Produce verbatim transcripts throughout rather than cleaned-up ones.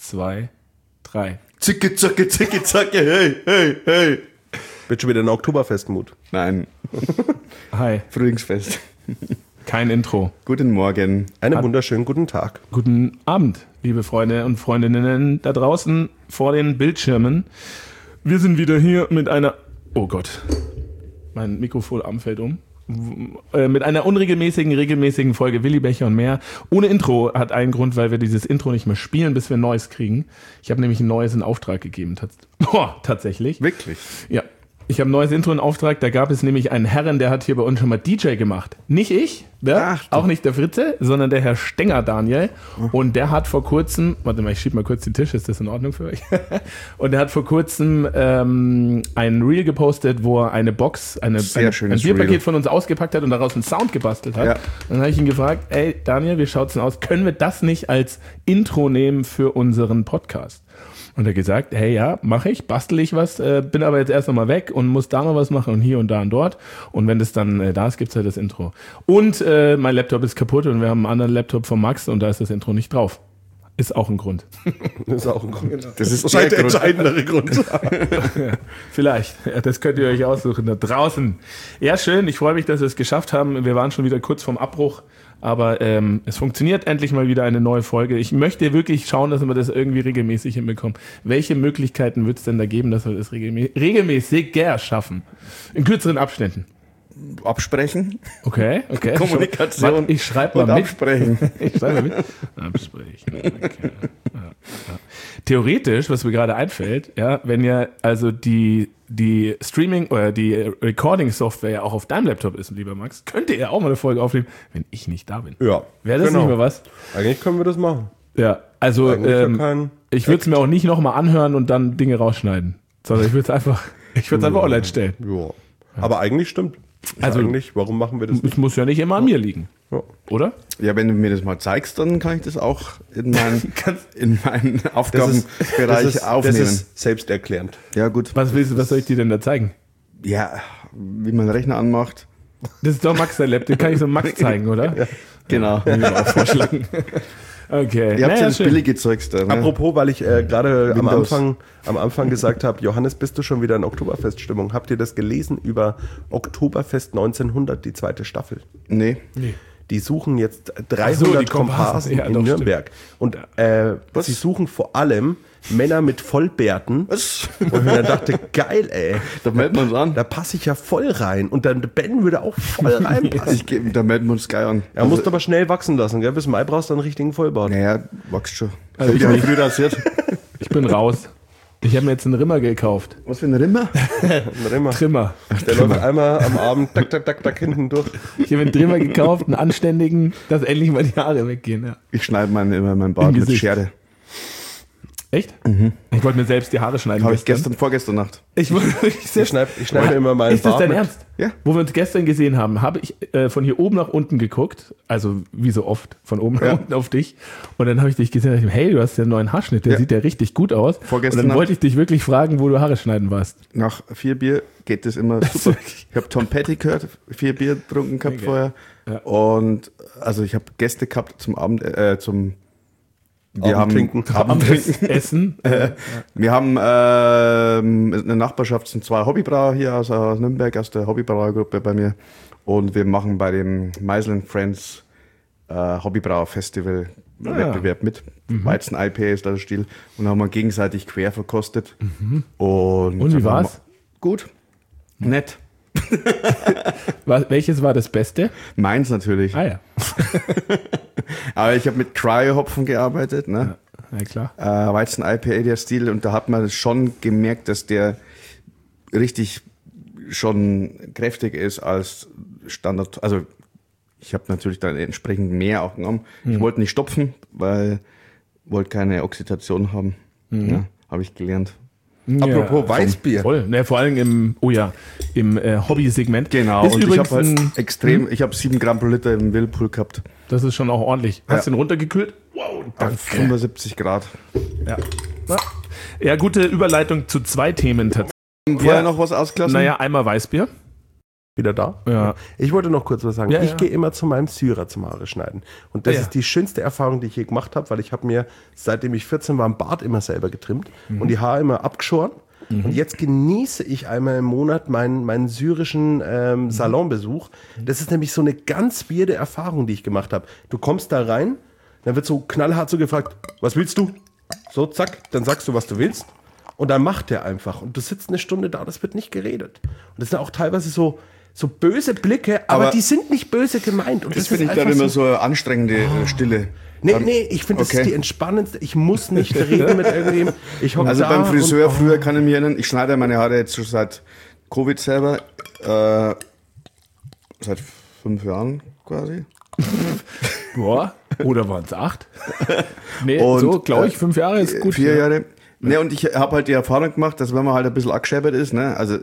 zwei, drei. Zicke, zacke, zicke, zacke, hey, hey, hey. Wird schon wieder ein Oktoberfestmut. Nein. Hi. Frühlingsfest. Kein Intro. Guten Morgen. Einen wunderschönen guten Tag. Guten Abend, liebe Freunde und Freundinnen da draußen vor den Bildschirmen. Wir sind wieder hier mit einer... Oh Gott, mein Mikrofonarm fällt um. Äh, mit einer unregelmäßigen, regelmäßigen Folge Willi Becher und mehr. Ohne Intro hat einen Grund, weil wir dieses Intro nicht mehr spielen, bis wir ein neues kriegen. Ich habe nämlich ein neues in Auftrag gegeben. Tats- Boah, tatsächlich. Wirklich? Ja. Ich habe ein neues Intro in Auftrag, da gab es nämlich einen Herren, der hat hier bei uns schon mal D J gemacht. Nicht ich, ja? Ach, du. Auch nicht der Fritze, sondern der Herr Stenger Daniel. Und der hat vor kurzem, warte mal, ich schieb mal kurz den Tisch, ist das in Ordnung für euch? Und der hat vor kurzem ähm, ein Reel gepostet, wo er eine Box, eine, Sehr eine, ein schönes Bierpaket Reel. von uns ausgepackt hat und daraus einen Sound gebastelt hat. Ja. Dann habe ich ihn gefragt, ey Daniel, wie schaut's denn aus? Können wir das nicht als Intro nehmen für unseren Podcast? Und er hat gesagt, hey, ja, mache ich, bastel ich was, äh, bin aber jetzt erst nochmal weg und muss da noch was machen und hier und da und dort. Und wenn das dann äh, da ist, gibt's halt das Intro. Und äh, mein Laptop ist kaputt und wir haben einen anderen Laptop von Max und da ist das Intro nicht drauf. Ist auch ein Grund. Das ist auch ein Grund. Das ist wahrscheinlich der der Grund. entscheidendere Grund. Ja, vielleicht. Ja, das könnt ihr euch aussuchen da draußen. Ja, schön. Ich freue mich, dass wir es geschafft haben. Wir waren schon wieder kurz vorm Abbruch. Aber ähm, es funktioniert endlich mal wieder eine neue Folge. Ich möchte wirklich schauen, dass wir das irgendwie regelmäßig hinbekommen. Welche Möglichkeiten wird es denn da geben, dass wir das regelmä- regelmäßiger schaffen? In kürzeren Abständen. Absprechen. Okay, okay. Kommunikation Warte, ich schreibe mal und mit. absprechen. Ich schreibe mal mit. Absprechen. Okay. Ja, ja. Theoretisch, was mir gerade einfällt, ja, wenn ja also die, die Streaming- oder die Recording-Software ja auch auf deinem Laptop ist, lieber Max, könnte er auch mal eine Folge aufnehmen, wenn ich nicht da bin. Ja. Wäre das genau. nicht mehr was? Eigentlich können wir das machen. Ja, also Eigentlich ja ähm, kein ich würde es mir auch nicht nochmal anhören und dann Dinge rausschneiden, sondern ich würde es einfach, ich würde es einfach online stellen. Ja. Aber eigentlich stimmt. Also- Also eigentlich, warum machen wir das Es nicht? muss ja nicht immer an mir liegen, Ja. oder? Ja, wenn du mir das mal zeigst, dann kann ich das auch in, mein, in meinen Das ist, Aufgabenbereich das, ist, aufnehmen. das ist selbsterklärend. Ja, gut. Was willst du, was soll ich dir denn da zeigen? Ja, wie man den Rechner anmacht. Das ist doch Max der Laptop, den kann ich so Max zeigen, oder? Ja. Genau. Will ich mir auch vorschlagen. Okay. Ihr habt Naja, ja das schön. billige Zeugs da. Ne? Apropos, weil ich äh, gerade am Windows. Anfang, am Anfang gesagt habe, Johannes, bist du schon wieder in Oktoberfeststimmung? Habt ihr das gelesen über Oktoberfest neunzehnhundert, die zweite Staffel? Nee. Nee. Die suchen jetzt Ach so, dreihundert die Komparsen. Komparsen Ja, in doch, Nürnberg. Und äh, Was? sie suchen vor allem Männer mit Vollbärten. Was? Und ich mir dann dachte, geil, ey. Da melden wir uns an. Da passe ich ja voll rein. Und dann Ben würde auch voll reinpassen. Ich geb, da melden wir uns geil an. Er muss aber schnell wachsen lassen, gell? Bis Mai brauchst du einen richtigen Vollbart. Naja, wächst schon. Also ich ich habe nicht. früher rasiert. Ich bin raus. Ich habe mir jetzt einen Rimmer gekauft. Was für ein Rimmer? Ein Rimmer. Trimmer. Der läuft einmal am Abend, tak, tak, tak, tak, hinten durch. Ich habe einen Trimmer gekauft, einen anständigen, dass endlich mal die Haare weggehen. Ja. Ich schneide mein, immer meinen Bart Im mit Gesicht. Schere. Echt? Ich wollte mir selbst die Haare schneiden. Habe ich gestern, vorgestern Nacht. Ich wollte wirklich Ich selbst. schneide ich schneid mir immer meinen Ist das Bart dein mit. Ernst? Ja. Wo wir uns gestern gesehen haben, habe ich äh, von hier oben nach unten geguckt, also wie so oft, von oben Ja. nach unten auf dich. Und dann habe ich dich gesehen und dachte, hey, du hast ja einen neuen Haarschnitt, der Ja. sieht ja richtig gut aus. Vorgestern und dann Nacht. wollte ich dich wirklich fragen, wo du Haare schneiden warst. Nach vier Bier geht das immer super. Ich habe Tom Petty gehört, vier Bier getrunken gehabt Okay. vorher. Ja. Und also ich habe Gäste gehabt zum Abend, äh, zum wir Abendtrinken. haben Abendtrinken. Essen. Wir haben ähm, in der Nachbarschaft sind zwei Hobbybrauer hier aus, aus Nürnberg, aus der Hobbybrauergruppe bei mir. Und wir machen bei dem Meisel Friends äh, Hobbybrauer Festival Ah. Wettbewerb mit. Weizen I P A ist da der Stil. Und haben wir gegenseitig quer verkostet. Und, Und wie dann war's? haben wir- Gut. Nett. Was, welches war das Beste? Meins natürlich. Ah ja. Aber ich habe mit Cryo-Hopfen gearbeitet, ne? Ja, klar. Äh, Weizen I P A der Stil. Und da hat man schon gemerkt, dass der richtig schon kräftig ist als Standard. Also ich habe natürlich dann entsprechend mehr auch genommen. Ich wollte nicht stopfen, weil wollte keine Oxidation haben. Ja, habe ich gelernt. Apropos Ja, Weißbier. Voll. Ne, vor allem im, oh ja, im äh, Hobby-Segment. Genau, Ist und ich übrigens habe halt ein, extrem, ich habe sieben Gramm pro Liter im Whirlpool gehabt. das ist schon auch ordentlich. Hast du Ja. den runtergekühlt? Wow, Auf danke. fünfundsiebzig Grad. Ja. Ja. Ja, gute Überleitung zu zwei Themen tatsächlich. Vorher noch was ausgelassen? Naja, einmal Weißbier. Wieder da? Ja. Ich wollte noch kurz was sagen. Ja, ich ja. gehe immer zu meinem Syrer zum Haare schneiden. Und das Ja. ist die schönste Erfahrung, die ich je gemacht habe, weil ich habe mir, seitdem ich vierzehn war, einen Bart immer selber getrimmt Mhm. und die Haare immer abgeschoren. Mhm. Und jetzt genieße ich einmal im Monat meinen, meinen syrischen ähm, Salonbesuch. Das ist nämlich so eine ganz weirde Erfahrung, die ich gemacht habe. Du kommst da rein, dann wird so knallhart so gefragt, was willst du? So, zack, dann sagst du, was du willst. Und dann macht der einfach. Und du sitzt eine Stunde da, das wird nicht geredet. Und das sind auch teilweise so, so böse Blicke, aber, Aber die sind nicht böse gemeint. Und Das, das, finde ist ich dann einfach immer so, so eine anstrengende äh, Stille. Nee, Dann- nee, ich finde, das Okay. ist die entspannendste. Ich muss nicht reden mit irgendwem. Ich hocke Also da beim Friseur und, früher kann ich mich erinnern, ich schneide meine Haare jetzt schon seit Covid selber, äh, seit fünf Jahren quasi. Boah. Oder waren es acht? Nee, Und, so, glaube ich, äh, fünf Jahre ist gut. Vier ja. Jahre. Ne, und ich habe halt die Erfahrung gemacht, dass wenn man halt ein bisschen angeschäbert ist, ne, also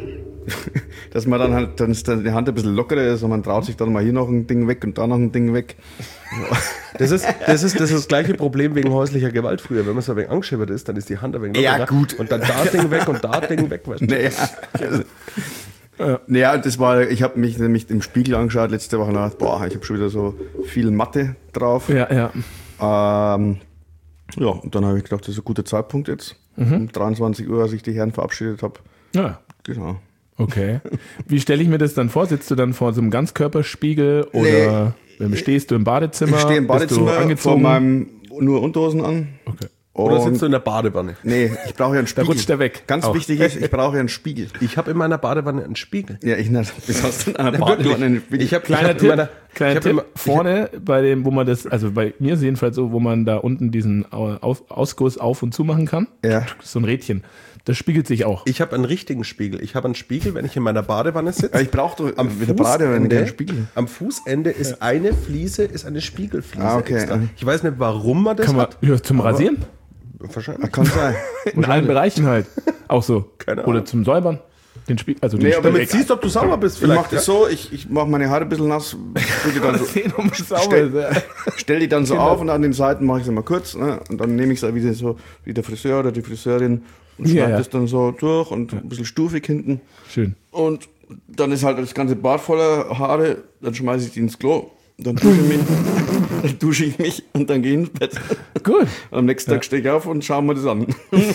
dass man dann halt, dann ist dann die Hand ein bisschen lockerer ist und man traut sich dann mal hier noch ein Ding weg und da noch ein Ding weg. Das ist, das, ist, das ist das gleiche Problem wegen häuslicher Gewalt früher. Wenn man so ein wenig angeschibbert ist, dann ist die Hand ein wenig Ja, lockerer. gut. Und dann da Ding weg und da Ding weg. Weißt du? Naja, also, naja, das war, ich habe mich nämlich im Spiegel angeschaut letzte Woche und dachte, boah, ich habe schon wieder so viel Matte drauf. Ja, ja. Ähm, ja, und dann habe ich gedacht, das ist ein guter Zeitpunkt jetzt. Um dreiundzwanzig Uhr, als ich die Herren verabschiedet habe. Ja. Genau. Okay. Wie stelle ich mir das dann vor? Sitzt du dann vor so einem Ganzkörperspiegel oder ähm, stehst du im Badezimmer? Ich stehe im Bist du Badezimmer vor angezogen? meinem nur Unterhosen an. Okay. Oder Und- sitzt du in der Badewanne? Nee, ich brauche ja einen Spiegel. rutscht der weg. Ganz Auch. wichtig ist, ich brauche ja einen Spiegel. Ich habe in meiner Badewanne einen Spiegel. Ja, ich nicht. Was hast du denn an der Badewanne einen Spiegel? Ich habe Kleiner ich Tipp, hab in meiner, kleiner ich hab Tipp immer, vorne bei dem, wo man das, also bei mir ist jedenfalls so, wo man da unten diesen auf, Ausguss auf und zu machen kann. Ja. So ein Rädchen. Das spiegelt sich auch. Ich habe einen richtigen Spiegel. Ich habe einen Spiegel, wenn ich in meiner Badewanne sitze. Ja, ich brauche doch Am mit der Badewanne keinen Fußende, Spiegel. am Fußende ist eine Fliese, ist eine Spiegelfliese. Ah, okay. Extra. Ich weiß nicht, warum man das Kann man hat. ja, zum Rasieren? Wahrscheinlich. Kann sein. In allen Bereichen halt. Auch so. Keine Ahnung. Oder zum Säubern. Den Spiegel, also den Nee, aber Spiegel. Damit siehst du, ob du sauber bist Ich vielleicht. mache das so, ich, ich mache meine Haare ein bisschen nass, stell die dann so, sehen, ob es sauber stell, ist. Ja. stell die dann so auf und an den Seiten mache ich sie mal kurz. Ne? Und dann nehme ich es wieder so wie der Friseur oder die Friseurin und Ja, schneide ja. das dann so durch und ein bisschen stufig hinten. Schön. Und dann ist halt das ganze Bad voller Haare, dann schmeiße ich die ins Klo, dann dusche ich mich, dann dusche ich mich und dann gehe ich ins Bett. Gut. Am nächsten Tag stehe ich auf und schaue mir das an.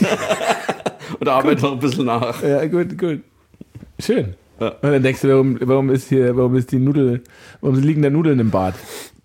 Und arbeite noch ein bisschen nach. Ja, gut, gut. Schön. Ja. Und dann denkst du, warum, warum ist hier, warum ist die Nudel, warum liegen da Nudeln im Bad?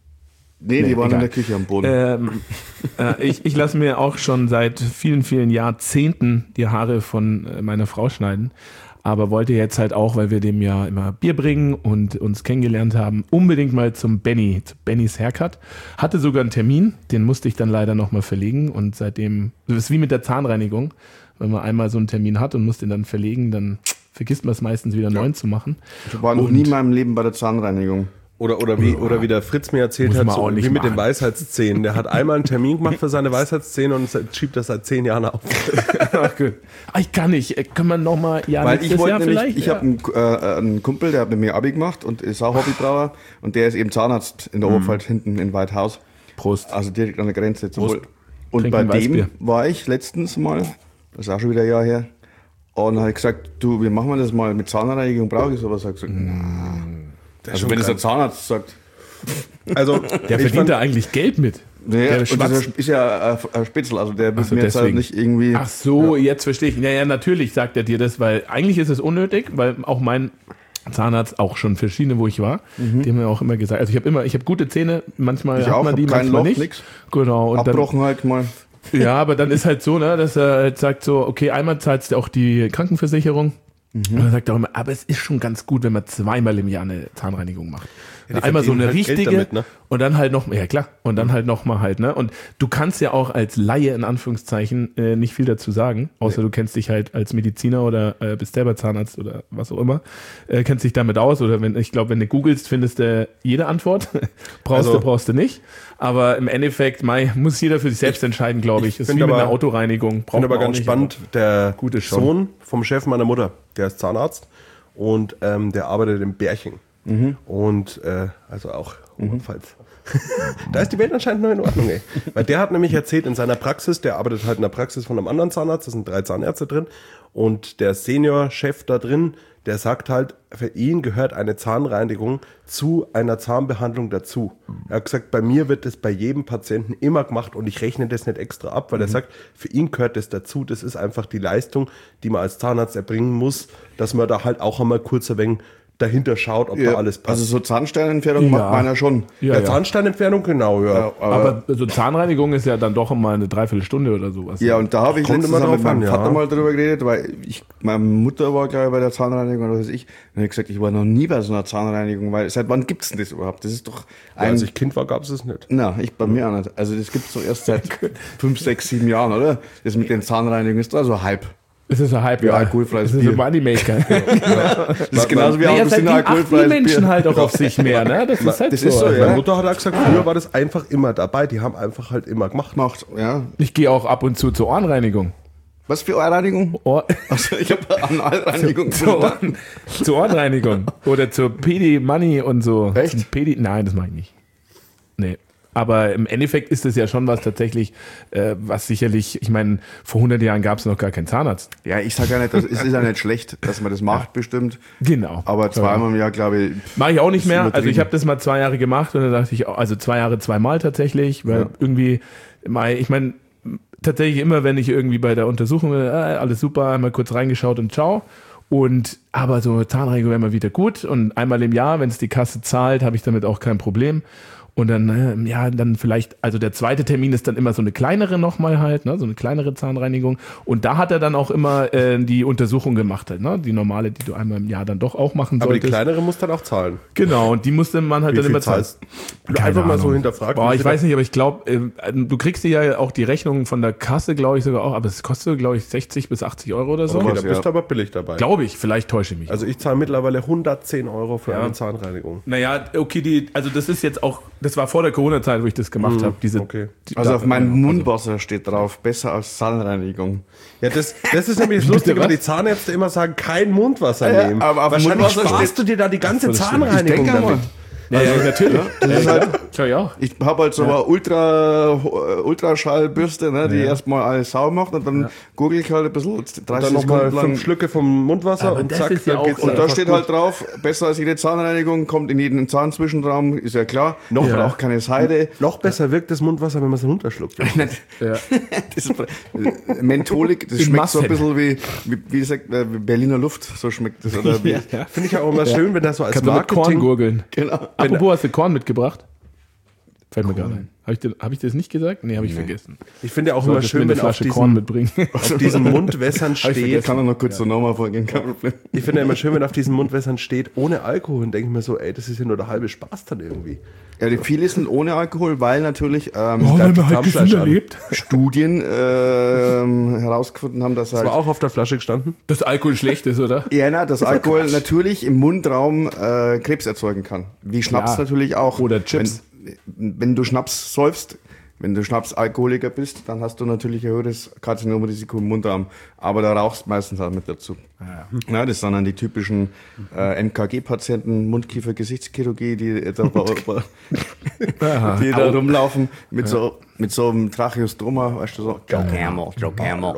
Nee, die Nee, waren egal. in der Küche am Boden. Ähm, äh, ich ich lasse mir auch schon seit vielen, vielen Jahrzehnten die Haare von äh, meiner Frau schneiden. Aber wollte jetzt halt auch, weil wir dem ja immer Bier bringen und uns kennengelernt haben, unbedingt mal zum Benny, zu Bennys Haircut. Hatte sogar einen Termin, den musste ich dann leider nochmal verlegen. Und seitdem, das ist wie mit der Zahnreinigung. Wenn man einmal so einen Termin hat und muss den dann verlegen, dann vergisst man es meistens wieder neu zu machen. Ich war noch und- nie in meinem Leben bei der Zahnreinigung. Oder, oder, wie, oder wie der Fritz mir erzählt Muss hat, man so, auch nicht wie mit den machen. Weisheitszähnen. Der hat einmal einen Termin gemacht für seine Weisheitszähne und schiebt das seit zehn Jahren auf. Ach, gut. Ah, ich kann nicht. Äh, Kann man nochmal, ja, Weil nächstes ich wollte Jahr nämlich, vielleicht? ich Ja. habe einen, äh, einen Kumpel, der hat mit mir Abi gemacht und ist auch Hobbybrauer und der ist eben Zahnarzt in der Oberpfalz hinten in Weidhaus. Prost. Also direkt an der Grenze zum Prost. Wohl. Und Trinken bei ein Weißbier. dem war ich letztens mal, das ist auch schon wieder ein Jahr her, und dann habe ich gesagt, du, wie machen wir das mal mit Zahnreinigung, brauche ich sowas? Hat gesagt, na. Also wenn es der Zahnarzt sagt, Also, Der ich verdient fand, da eigentlich Geld mit. nee, Der und schwatzt. das ist ja ein- ein Spitzel, also der wird so, mir jetzt halt deswegen. nicht irgendwie... Ach so, jetzt verstehe ich. Ja, ja, natürlich sagt er dir das, weil eigentlich ist es unnötig, weil auch mein Zahnarzt, auch schon verschiedene, wo ich war, die haben mir auch immer gesagt, also ich habe immer, ich habe gute Zähne, manchmal Ich hat auch, man die, hab kein manchmal Loch, nicht. nix. Genau. Und dann, Abbrochen halt mal. ja, aber dann ist halt so, ne, dass er halt sagt so, okay, einmal zahlst du auch die Krankenversicherung. Und er sagt auch immer, aber es ist schon ganz gut, wenn man zweimal im Jahr eine Zahnreinigung macht. die Einmal so verdienen eine halt Geld richtige damit, ne? und dann halt noch, ja klar, und dann halt noch mal halt, ne? Und du kannst ja auch als Laie in Anführungszeichen äh, nicht viel dazu sagen, außer du kennst dich halt als Mediziner oder äh, bist selber Zahnarzt oder was auch immer, äh, kennst dich damit aus oder wenn, ich glaube, wenn du googelst, findest du jede Antwort. brauchst Also- du, brauchst du nicht. Aber im Endeffekt, Mai, muss jeder für sich selbst entscheiden, glaube ich. Ich Ist wie find mit aber- einer Autoreinigung. Ich Braucht finde aber man auch ganz nicht, spannend, der Gut ist schon. Sohn vom Chef meiner Mutter, der ist Zahnarzt und ähm, der arbeitet in Bärchen. Und äh, also auch Oberpfalz. Da ist die Welt anscheinend noch in Ordnung, ey. Weil der hat nämlich erzählt, in seiner Praxis, der arbeitet halt in der Praxis von einem anderen Zahnarzt, da sind drei Zahnärzte drin und der Senior-Chef da drin, der sagt halt, für ihn gehört eine Zahnreinigung zu einer Zahnbehandlung dazu. Er hat gesagt, bei mir wird das bei jedem Patienten immer gemacht und ich rechne das nicht extra ab, weil mhm. er sagt, für ihn gehört das dazu. Das ist einfach die Leistung, die man als Zahnarzt erbringen muss, dass man da halt auch einmal kurz ein wenig dahinter schaut, ob ja, da alles passt. Also so Zahnsteinentfernung ja. macht meiner schon. Ja, ja, ja. Zahnsteinentfernung, genau, ja. ja aber, aber so Zahnreinigung ist ja dann doch immer eine Dreiviertelstunde oder sowas. Ja, und da habe ich letztens mit meinem Vater ja. mal drüber geredet, weil ich, meine Mutter war, glaube ich, bei der Zahnreinigung oder was weiß ich. Und ich gesagt, ich war noch nie bei so einer Zahnreinigung, weil seit wann gibt's denn das überhaupt? Das ist doch ein... Ja, als ich Kind war, gab's es nicht. Na, ich bei mir auch nicht. Also das gibt's doch erst seit fünf, sechs, sieben Jahren, oder? Das mit den Zahnreinigungen ist da so Hype. Es ist ein Hype, ja. Alkoholfreies Bier. Das ist ein Moneymaker. Ja. Das ist genauso wie naja, Autos sind alkoholfreies die Menschen Bier. Halt auch auf sich mehr, ne? Das ist halt das so. Ist so ja. Meine Mutter hat auch gesagt, früher war das einfach immer dabei. Die haben einfach halt immer gemacht. Macht, ja. Ich gehe auch ab und zu zur Ohrenreinigung. Was für Ohrenreinigung? Ohr also ich habe Analreinigung. zur, Ohren, zur Ohrenreinigung. Oder zur Pedi-Money und so. Echt? Pedi Nein, das mache ich nicht. Nee. Aber im Endeffekt ist es ja schon was tatsächlich, äh, was sicherlich, ich meine, vor hundert Jahren gab es noch gar keinen Zahnarzt. Ja, ich sage ja nicht, das ist, ist ja nicht schlecht, dass man das macht, ja. bestimmt. Genau. Aber zweimal im Jahr, glaube ich. Mache ich auch nicht mehr. Also ich habe das mal zwei Jahre gemacht und dann dachte ich, also zwei Jahre zweimal tatsächlich, weil ja. irgendwie, ich meine, tatsächlich immer, wenn ich irgendwie bei der Untersuchung, äh, alles super, einmal kurz reingeschaut und ciao. Und aber so Zahnreinigung wäre mal wieder gut und einmal im Jahr, wenn es die Kasse zahlt, habe ich damit auch kein Problem. Und dann, ja, dann vielleicht, also der zweite Termin ist dann immer so eine kleinere nochmal halt, ne, so eine kleinere Zahnreinigung. Und da hat er dann auch immer äh, die Untersuchung gemacht, halt, ne, die normale, die du einmal im Jahr dann doch auch machen solltest. Aber die kleinere muss dann auch zahlen. Genau, und die musste man halt Wie dann viel immer zahlen. Einfach Ahnung. Mal so hinterfragt. Boah, ich weiß nicht, aber ich glaube, äh, du kriegst dir ja auch die Rechnung von der Kasse, glaube ich sogar auch, aber es kostet, glaube ich, sechzig bis achtzig Euro oder so. Okay, was, da bist du ja. aber billig dabei. Glaube ich, vielleicht täusche ich mich. Also ich zahle mittlerweile hundertzehn Euro für ja. eine Zahnreinigung. Naja, okay, die, also das ist jetzt auch, das war vor der Corona-Zeit, wo ich das gemacht mhm, habe. Diese, okay. die, also auf meinem Mundwasser steht drauf, besser als Zahnreinigung. Ja, das, das ist nämlich das Lustige, weil die Zahnärzte immer sagen, kein Mundwasser ja, nehmen. Aber auf wahrscheinlich Mundwasser sparst du dir da die ganze Zahnreinigung ich damit. Ja, ja, natürlich. Das ist halt, ja, ja. Ich habe halt so ja. eine Ultra, Ultraschallbürste, ne, die ja. erstmal alles sauber macht und dann ja. gurgel ich halt ein bisschen dreißig und dann nochmal fünf Schlücke vom Mundwasser aber und zack, ja dann geht's. Und da steht gut. halt drauf, besser als jede Zahnreinigung, kommt in jeden Zahnzwischenraum, ist ja klar. Noch ja. braucht keine Seide. Noch besser wirkt das Mundwasser, wenn man es runterschluckt. ja. Das ist Mentholik, das in schmeckt Masse. So ein bisschen wie, wie, wie gesagt, Berliner Luft, so schmeckt das. Oder wie. ja. Finde ich ja auch immer schön, wenn das so als Kannst Marketing... Korn gurgeln. Genau. Apropos, hast du Korn mitgebracht? Fällt mir gerade ein. Habe ich, hab ich das nicht gesagt? Nee, habe ich nee. vergessen. Ich finde ja auch immer schön, wenn auf Korn mitbringen. auf diesen Mundwässern steht... Ich kann noch kurz ja. so nochmal vorgehen, kein Problem. Ich finde ja immer schön, wenn auf diesen Mundwässern steht, ohne Alkohol. Und denke ich mir so, ey, das ist ja nur der halbe Spaß dann irgendwie. Ja, die viele sind ohne Alkohol, weil natürlich ähm, oh, weil man halt gesünder lebt. Studien ähm, herausgefunden haben, dass das halt... war auch auf der Flasche gestanden? Dass Alkohol schlecht ist, oder? Ja, na, dass Alkohol Quatsch. natürlich im Mundraum äh, Krebs erzeugen kann. Wie Schnaps ja. natürlich auch. Oder Chips. Wenn, wenn du Schnaps säufst, wenn du Schnapsalkoholiker bist, dann hast du natürlich ein höheres Karzinomrisiko im Mundraum. Aber da rauchst meistens auch mit dazu. Ja. Ja, das sind dann die typischen äh, M K G-Patienten, Mundkiefer-Gesichtschirurgie, die da, die da rumlaufen mit, ja. so, mit so einem Tracheostoma, weißt du so. Joe Camel, Joe Camel.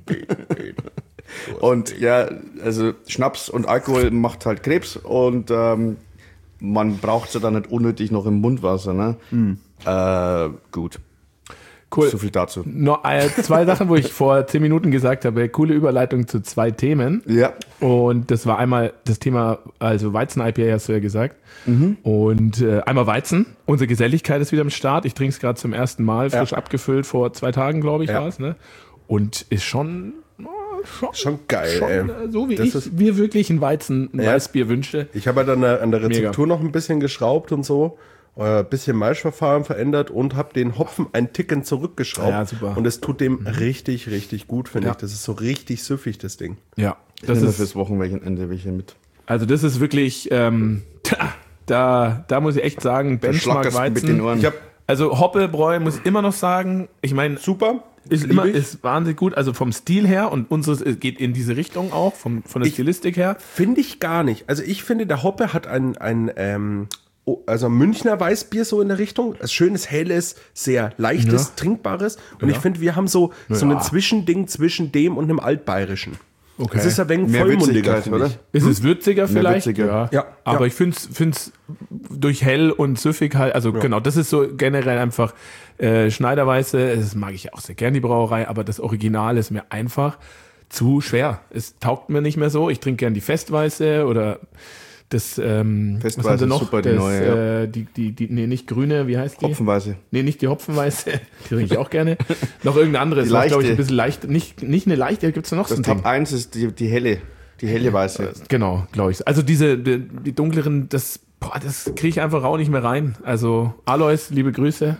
Und ja, also Schnaps und Alkohol macht halt Krebs und ähm, man braucht es ja dann nicht unnötig noch im Mundwasser. Ne? Mhm. Äh, gut. Cool. So viel dazu. Noch äh, zwei Sachen, wo ich vor zehn Minuten gesagt habe, coole Überleitung zu zwei Themen. Ja. Und das war einmal das Thema, also Weizen-I P A hast du ja gesagt. Mhm. Und äh, einmal Weizen. Unsere Geselligkeit ist wieder am Start. Ich trinke es gerade zum ersten Mal, frisch ja. abgefüllt, vor zwei Tagen, glaube ich, ja. war es. Ne? Und ist schon... Schon, schon geil, schon, ey. So wie das ich ist, mir wirklich ein Weizen, ein ja. Weißbier wünsche. Ich habe halt an der, an der Rezeptur Mega. noch ein bisschen geschraubt und so. Ein bisschen Maischverfahren verändert und habe den Hopfen ein Ticken zurückgeschraubt. Ja, super. Und es tut dem mhm. richtig, richtig gut, finde ja. ich. Das ist so richtig süffig, das Ding. Ja. Das ich ist fürs Wochenende welche mit. Also das ist wirklich, ähm, da, da muss ich echt sagen, Benchmark Weizen. Mit den Ohren. Ich hab, also Hoppelbräu muss ich immer noch sagen, ich meine, super. Ist immer ist wahnsinnig gut, also vom Stil her und unseres geht in diese Richtung auch, vom, von der ich, Stilistik her. Finde ich gar nicht. Also ich finde, der Hoppe hat ein, ein ähm, also Münchner Weißbier so in der Richtung. Ein schönes, helles, sehr leichtes, ja. trinkbares. Und ja. ich finde, wir haben so, so ja. ein Zwischending zwischen dem und einem Altbayerischen. Okay. Es ist ein wenig Mehr vollmundiger, Würzigkeit, finde oder? ich. Ist es würziger vielleicht? würziger. Ja. Ja, Aber ja. ich finde es durch hell und süffig halt, also genau, das ist so generell einfach äh, Schneiderweiße, das mag ich auch sehr gern, die Brauerei, aber das Original ist mir einfach zu schwer. Es taugt mir nicht mehr so. Ich trinke gern die Festweiße oder das, ähm, Festweiße was haben sie ist noch? super, die das, neue, ja. äh, die, die, die, nee, nicht grüne, wie heißt die? Hopfenweise. Nee, nicht die Hopfenweiße, die trinke ich auch gerne. Noch irgendein anderes, Die was glaube ich leichte. ein bisschen leicht, nicht, nicht eine leichte, gibt es noch so Das ein Ding. Top eins ist die, die helle, die helle Weiße. Genau, glaube ich. Also diese, die, die dunkleren, das, boah, das kriege ich einfach auch nicht mehr rein. Also Alois, liebe Grüße.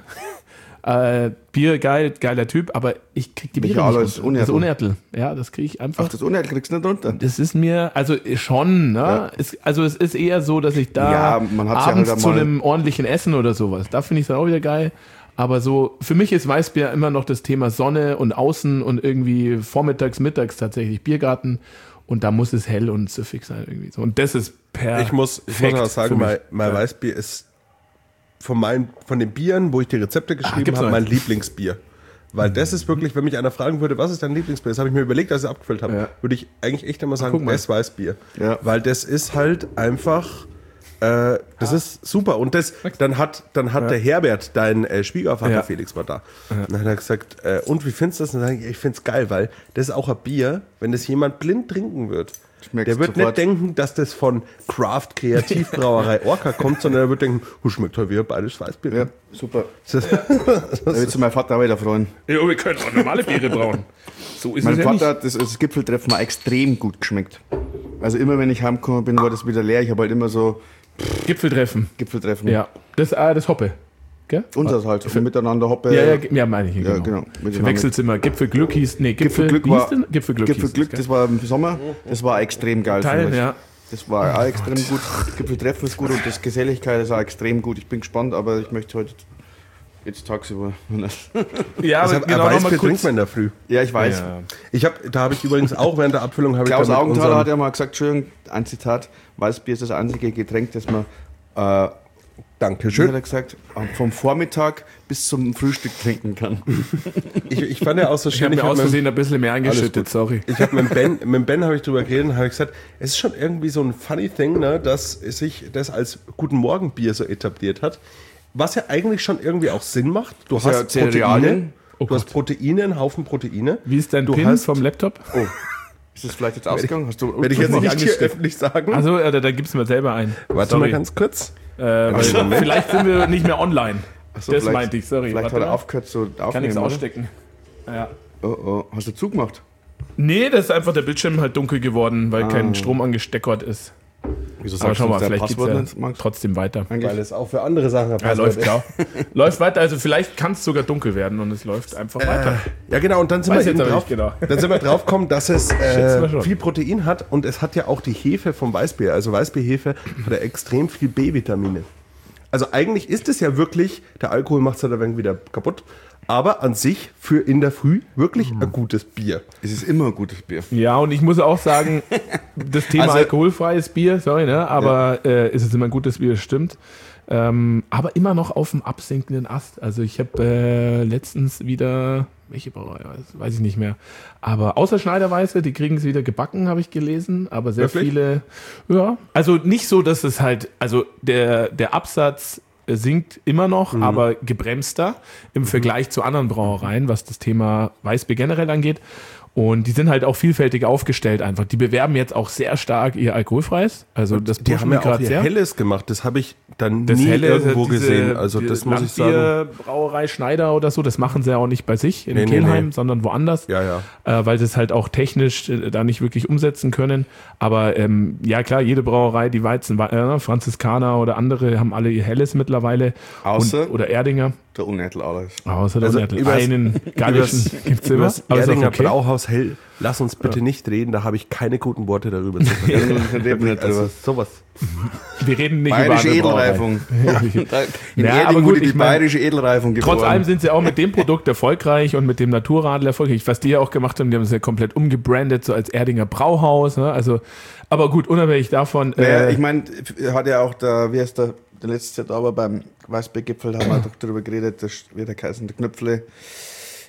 Äh, Bier, geil, geiler Typ, aber ich krieg die Welcher Biere nicht Alois? runter. Das Unertel? Unertel. Ja, das kriege ich einfach. Ach, das Unerl kriegst du nicht runter. Das ist mir, also schon, ne? Ja. Es, also es ist eher so, dass ich da Ja, man hat's ja abends halt zu einmal- einem ordentlichen Essen oder sowas, da finde ich es dann auch wieder geil. Aber so, für mich ist Weißbier immer noch das Thema Sonne und Außen und irgendwie vormittags, mittags tatsächlich Biergarten. Und da muss es hell und süffig sein irgendwie so. Und das ist per. Ich muss, ich muss auch sagen, mein, mein Weißbier ist von, meinen, von den Bieren, wo ich die Rezepte geschrieben gibt's habe, noch mein eins? Lieblingsbier. Weil das ist wirklich, wenn mich einer fragen würde, was ist dein Lieblingsbier? Das habe ich mir überlegt, als ich es abgefüllt habe. Ja. Würde ich eigentlich echt immer guck sagen, mal. das Weißbier. Ja. Weil das ist halt einfach, äh, das ist super. Und das, dann hat, dann hat der Herbert, dein äh, Schwiegervater Ja. Felix, war da. Und dann hat er gesagt, äh, und wie findest du das? Und dann sage ich, ich finde es geil, weil das ist auch ein Bier, wenn das jemand blind trinken wird. Schmeckt's Der wird sofort. nicht denken, dass das von Craft Kreativbrauerei Orca kommt, sondern er wird denken, oh, schmeckt halt wie ein bayerisches Weißbier. Ja, super. Das, Da wird sich mein Vater auch wieder freuen. Ja, wir können auch normale Biere brauen. So ist Mein es ja Vater nicht. hat das, das Gipfeltreffen mal extrem gut geschmeckt. Also immer wenn ich heimgekommen bin, war das wieder leer. Ich habe halt immer so Gipfeltreffen. Gipfeltreffen. Ja. Das, ah, das Hoppe. Gell? Unseres halt. So miteinander hoppe. Ja, ja, ge- ja, meine ich. Ja, Genau. genau. Miteinander. Verwechselt's immer. Gipfelglück hieß, nee, Gipfel, Gipfelglück wie war, hieß denn? Gipfelglück, Gipfelglück, hieß das war im Sommer. Das war extrem geil. Teil, fand ich. ja. Das war auch extrem gut. Gipfeltreffen ist gut und das Geselligkeit ist auch extrem gut. Ich bin gespannt, aber ich möchte heute jetzt tagsüber. Ja, das aber hat, genau ein nochmal Weißbier trinkt kurz. man in der Früh. Ja, ich weiß. Ja. Ich hab, da habe ich übrigens auch während der Abfüllung habe ich Klaus da mit Augenthaler unserem- hat ja mal gesagt, Entschuldigung, ein Zitat, Weißbier ist das einzige Getränk, das man, äh, wie hat Dankeschön. er gesagt, vom Vormittag bis zum Frühstück trinken kann. Ich, ich fand ja auch so Ich schön, habe mir ich habe aus mit, Versehen ein bisschen mehr eingeschüttet, gut. sorry. ich hab mit Ben, mit Ben habe ich drüber geredet und habe gesagt, es ist schon irgendwie so ein funny thing, ne, dass sich das als Guten Morgen Bier so etabliert hat. Was ja eigentlich schon irgendwie auch Sinn macht. Du ist ja hast Cerealien. Proteine, Oh du hast Gott. Proteine, einen Haufen Proteine. Wie ist dein Du Pin hast- vom Laptop? Oh, Ist das vielleicht jetzt ausgegangen? Hast du werde ich jetzt mal nicht hier angesteckt. öffentlich sagen. Also, äh, da, da gibst du mal selber ein. Warte sorry. mal ganz kurz. Äh, weil vielleicht sind wir nicht mehr online. Achso, das vielleicht- meinte ich, sorry. Vielleicht Warte hat er mal. aufgehört zu aufnehmen. Kann nichts oder? ausstecken. Ja. Oh, oh. Hast du zugemacht? Nee, das ist einfach der Bildschirm halt dunkel geworden, weil Ah. kein Strom angesteckert ist. Wieso Aber schau mal, vielleicht geht's Passwort ja nicht, Max? trotzdem weiter. Eigentlich? Weil es auch für andere Sachen Ja, läuft klar. Läuft weiter, also vielleicht kann es sogar dunkel werden und es läuft einfach weiter. Ja, genau, und dann sind Weiß wir jetzt eben aber drauf, nicht genau. dann sind wir drauf gekommen, dass es Schätzen wir äh, schon. viel Protein hat und es hat ja auch die Hefe vom Weißbier. Also Weißbierhefe hat ja extrem viel B-Vitamine. Also eigentlich ist es ja wirklich, der Alkohol macht es halt ein wenig wieder kaputt, aber an sich für in der Früh wirklich ein gutes Bier. Es ist immer ein gutes Bier. Ja, und ich muss auch sagen, das Thema Also- alkoholfreies Bier, sorry, ne? Aber äh, ist es immer ein gutes Bier, das stimmt. Ähm, aber immer noch auf dem absinkenden Ast. Also ich habe äh, letztens wieder, welche Brauerei, weiß- weiß ich nicht mehr. Aber außer Schneiderweiße, die kriegen es wieder gebacken, habe ich gelesen. Aber sehr Wirklich? viele, ja. Also nicht so, dass es halt, also der, der Absatz sinkt immer noch, Mhm. aber gebremster im Vergleich zu anderen Brauereien, was das Thema Weißbier generell angeht. Und die sind halt auch vielfältig aufgestellt einfach. Die bewerben jetzt auch sehr stark ihr alkoholfreies. Also das Die pushen haben ja auch gerade ihr sehr. Helles gemacht, das habe ich dann Das nie Helle, irgendwo diese- gesehen. Also die das muss ich sagen. Landbierbrauerei Schneider oder so, das machen sie ja auch nicht bei sich in Nee, nee, Kelheim, nee. sondern woanders. Ja, ja. Äh, weil sie es halt auch technisch äh, da nicht wirklich umsetzen können. Aber ähm, ja klar, jede Brauerei, die Weizen, äh, Franziskaner oder andere haben alle ihr Helles mittlerweile. Außer- Und, oder Erdinger. Der Unertel alles. Außer der Also Unertel. übers- Einen gallischen gibt es immer. Über das aber ist auch Erdinger okay. Brauhaus Hell, lass uns bitte nicht reden, da habe ich keine guten Worte darüber zu verlieren. Dann reden wir nicht Also drüber. sowas. Wir reden nicht Bayerische über andere Edelreifung. Brauereien. In Ja, aber Erding gut, wurde die ich mein, bayerische Edelreifung geboren. Trotz allem sind sie auch mit dem Produkt erfolgreich und mit dem Naturradler erfolgreich. Was die ja auch gemacht haben, die haben es ja komplett umgebrandet, so als Erdinger Brauhaus. Ne? Also, aber gut, unabhängig davon. Naja, äh, ich meine, hat ja auch der, wie heißt der, der letzte Jahr da war beim Weißbiergipfel, haben wir doch darüber geredet, das, wie der Kaiser, der Knöpfle,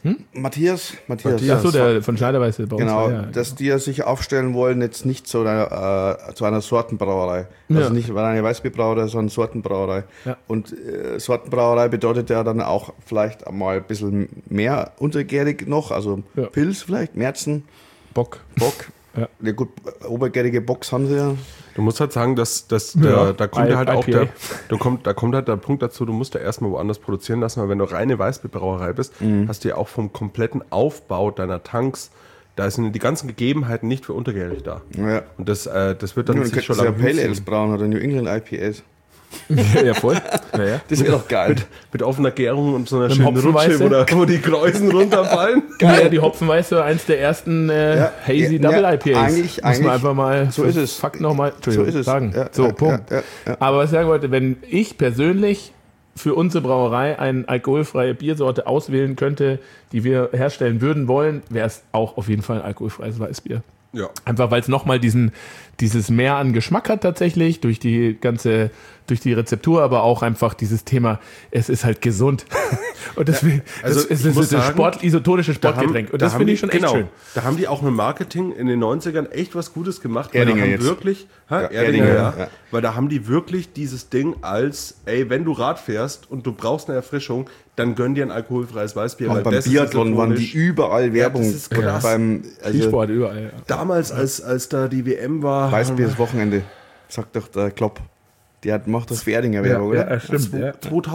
Matthias, Matthias. Matthias. Achso, der von Schneiderweiße bei uns. Genau, war, ja, dass die ja sich aufstellen wollen, jetzt nicht zu einer, äh, zu einer Sortenbrauerei. Ja. Also nicht eine Weißbierbrauerei, sondern Sortenbrauerei. Ja. Und äh, Sortenbrauerei bedeutet ja dann auch vielleicht einmal ein bisschen mehr untergärig noch, also Ja. Pils vielleicht, Märzen, Bock. Bock. Ja. Ja gut, obergärige Bocks haben sie ja. Du musst halt sagen, dass, dass Ja, der, da kommt I- ja halt auch I P A. der, da kommt, da kommt halt der Punkt dazu, du musst ja erstmal woanders produzieren lassen, weil wenn du reine Weißbierbrauerei bist, hast du ja auch vom kompletten Aufbau deiner Tanks, da sind die ganzen Gegebenheiten nicht für untergärig da. Ja. Und das, äh, das wird dann Dann sich könnten schon sie ja lange Pale hinziehen. Ales brauen oder New England I P As. Ja, voll. Ja, ja. Das wäre doch geil. Mit offener Gärung und so einer Mit schönen Hopfenweiße? Rutsche, wo, da, wo die Kreuzen runterfallen. Ja, die Hopfenweiße, eins der ersten äh, Ja, Hazy ja, Double ja, I P As. eigentlich- Muss eigentlich- man einfach mal so ist es. Fakt nochmal Entschuldigung, So ist es. sagen. Ja, so, ja, Punkt. ja, ja, ja. Aber was ich sagen wollte, wenn ich persönlich für unsere Brauerei eine alkoholfreie Biersorte auswählen könnte, die wir herstellen würden wollen, wäre es auch auf jeden Fall ein alkoholfreies Weißbier. Ja. Einfach weil es nochmal diesen, dieses Mehr an Geschmack hat tatsächlich, durch die ganze, durch die Rezeptur, aber auch einfach dieses Thema, es ist halt gesund. Und deswegen, also das, es ich ist muss ein sagen, Sport, isotonisches Da haben- Sportgetränk. Und da das haben finde die- ich schon echt genau, schön. Da haben die auch mit Marketing in den neunzigern echt was Gutes gemacht. weil Erdinger da haben jetzt. wirklich, hä? Ja, Erdinger, Erdinger, ja. ja. Weil da haben die wirklich dieses Ding als, ey, wenn du Rad fährst und du brauchst eine Erfrischung, dann gönn dir ein alkoholfreies Weißbier. Auch weil beim das ist Biathlon waren die isotonisch. überall Werbung. das ist krass. Beim also Skisport überall. Ja. Damals, als, als da die W M war, Weißbier das Wochenende, sagt doch der Klopp. Der hat, macht das für Erdinger Werbung, oder? stimmt. Ja.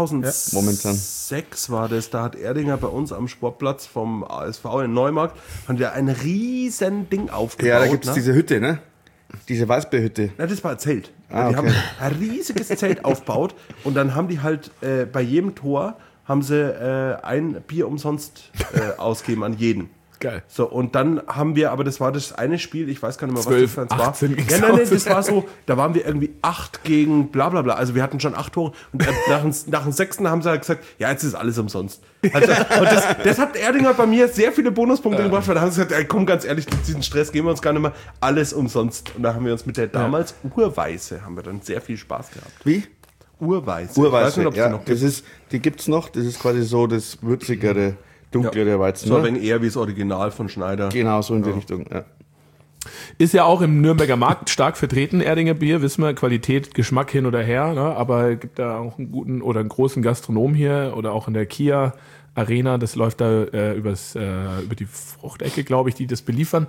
zweitausendsechs war das, da hat Erdinger bei uns am Sportplatz vom A S V in Neumarkt, haben wir ein riesen Ding aufgebaut. Ja, da gibt es ne? diese Hütte, ne? Diese Weißbierhütte. Na, das war ein Zelt. Ah, Die okay. haben ein riesiges Zelt aufgebaut und dann haben die halt äh, bei jedem Tor haben sie äh, ein Bier umsonst äh, ausgeben an jeden. Geil. So, und dann haben wir, aber das war das eine Spiel, ich weiß gar nicht mehr, was zwölf, das für eins war. achtzehn ging's Ja, nein, nein, aus. das war so, da waren wir irgendwie acht gegen bla bla bla. Also wir hatten schon acht Tore und äh, nach, dem, nach dem sechsten haben sie halt gesagt, ja, jetzt ist alles umsonst. Also, und das, das hat Erdinger bei mir sehr viele Bonuspunkte ja. gebracht, weil da haben sie gesagt, ey, komm, ganz ehrlich, diesen Stress geben wir uns gar nicht mehr, alles umsonst. Und da haben wir uns mit der damals Urweiße, haben wir dann sehr viel Spaß gehabt. Wie? Urweiße. Ich weiß Urweiße, nicht, ob es ja. die noch Das gibt. ist, die gibt's noch. Das ist quasi so das würzigere, dunklere Weizen. So ein Ne? wenig eher wie das Original von Schneider. Genau, so in die Richtung. Ja. Ist ja auch im Nürnberger Markt stark vertreten, Erdinger Bier, wissen wir, Qualität, Geschmack hin oder her, ne? Aber es gibt da auch einen guten oder einen großen Gastronom hier oder auch in der Kia Arena, das läuft da äh, übers, äh, über die Fruchtecke, glaube ich, die das beliefern.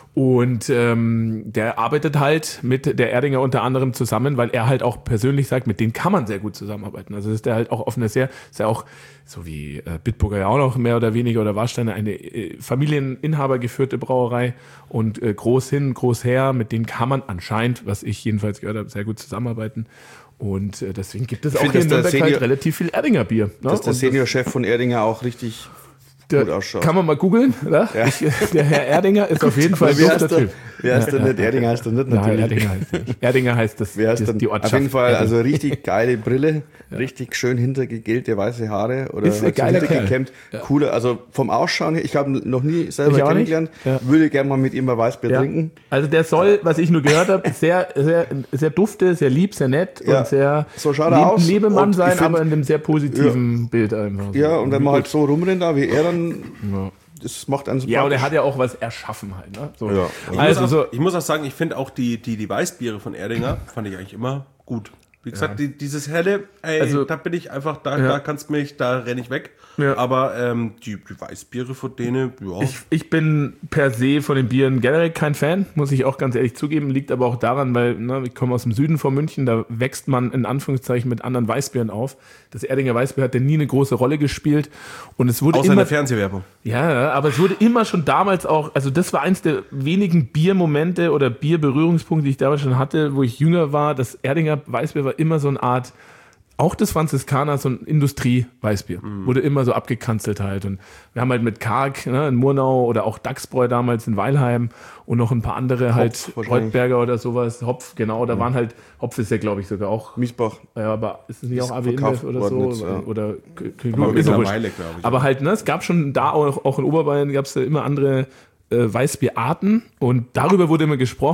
Und ähm, der arbeitet halt mit der Erdinger unter anderem zusammen, weil er halt auch persönlich sagt, mit denen kann man sehr gut zusammenarbeiten. Also ist der halt auch auf einer sehr, ist ja auch so wie äh, Bitburger ja auch noch mehr oder weniger oder Warsteiner eine äh, Familieninhaber geführte Brauerei und äh, groß hin, groß her, mit denen kann man anscheinend, was ich jedenfalls gehört habe, sehr gut zusammenarbeiten. Und äh, deswegen gibt es auch finde, hier in dass der Nürnberg halt Senior- relativ viel Erdinger Bier. Ne? Dass der Und Seniorchef von Erdinger auch richtig der, gut ausschaut. kann man mal googeln. Ne? Ja. Ich, der Herr Erdinger ist auf jeden Fall ein Wie dufter heißt der? Typ. Wie heißt der nicht? Erdinger heißt er nicht Nein, natürlich. Erdinger heißt der nicht. Erdinger heißt das, Wie heißt das denn? die Ortschaft. Auf jeden Fall, Erdinger. also richtig geile Brille, richtig schön hintergegelte weiße Haare oder Ist ein halt so geiler Kerl. hintergekämmt. Cooler, also vom Ausschauen her, ich habe ihn noch nie selber Ich auch nicht. kennengelernt, Ja. würde gerne mal mit ihm ein Weißbier Ja. trinken. Also der soll, was ich nur gehört habe, sehr, sehr, sehr dufte, sehr lieb, sehr nett Ja. und sehr So schaut er aus. Lebemann Und sein, ich find- aber in einem sehr positiven Bild einfach. Ja, und wenn man Gut. halt so rumrennt, da wie er, dann das macht einen Ja, und er sympathisch. hat ja auch was erschaffen halt. Ne? So. Ja. Ich, Also muss so, auch, ich muss auch sagen, ich finde auch die, die, die Weißbiere von Erdinger, fand ich eigentlich immer gut. Wie gesagt, die, dieses helle, ey, Also- da bin ich einfach, da, Ja. da kannst du mich, da renne ich weg. Ja. Aber ähm, die, die Weißbiere von denen, ja. ich, ich bin per se von den Bieren generell kein Fan, muss ich auch ganz ehrlich zugeben. Liegt aber auch daran, weil ne, ich komme aus dem Süden von München, da wächst man in Anführungszeichen mit anderen Weißbieren auf. Das Erdinger Weißbier hat ja nie eine große Rolle gespielt. Und es wurde Außer in immer der Fernsehwerbung. Ja, aber es wurde immer schon damals auch, also das war eins der wenigen Biermomente oder Bierberührungspunkte, die ich damals schon hatte, wo ich jünger war. Das Erdinger Weißbier war immer so eine Art, auch das Franziskaner, so ein Industrie-Weißbier. Mhm. Wurde immer so abgekanzelt halt. Und wir haben halt mit Karg ne, in Murnau oder auch Dachsbräu damals in Weilheim und noch ein paar andere halt, wahrscheinlich. Reutberger oder sowas, Hopf, genau, da waren halt, Hopf ist ja glaube ich sogar auch, Miesbach. ja, aber ist es nicht Ist auch A W verkauft InBev oder so? worden jetzt, ja. Oder König Aber ist ja wurscht. mittlerweile, glaube ich. Aber halt, ne, es gab schon da auch, auch in Oberbayern gab es da immer andere äh, Weißbierarten und darüber wurde immer gesprochen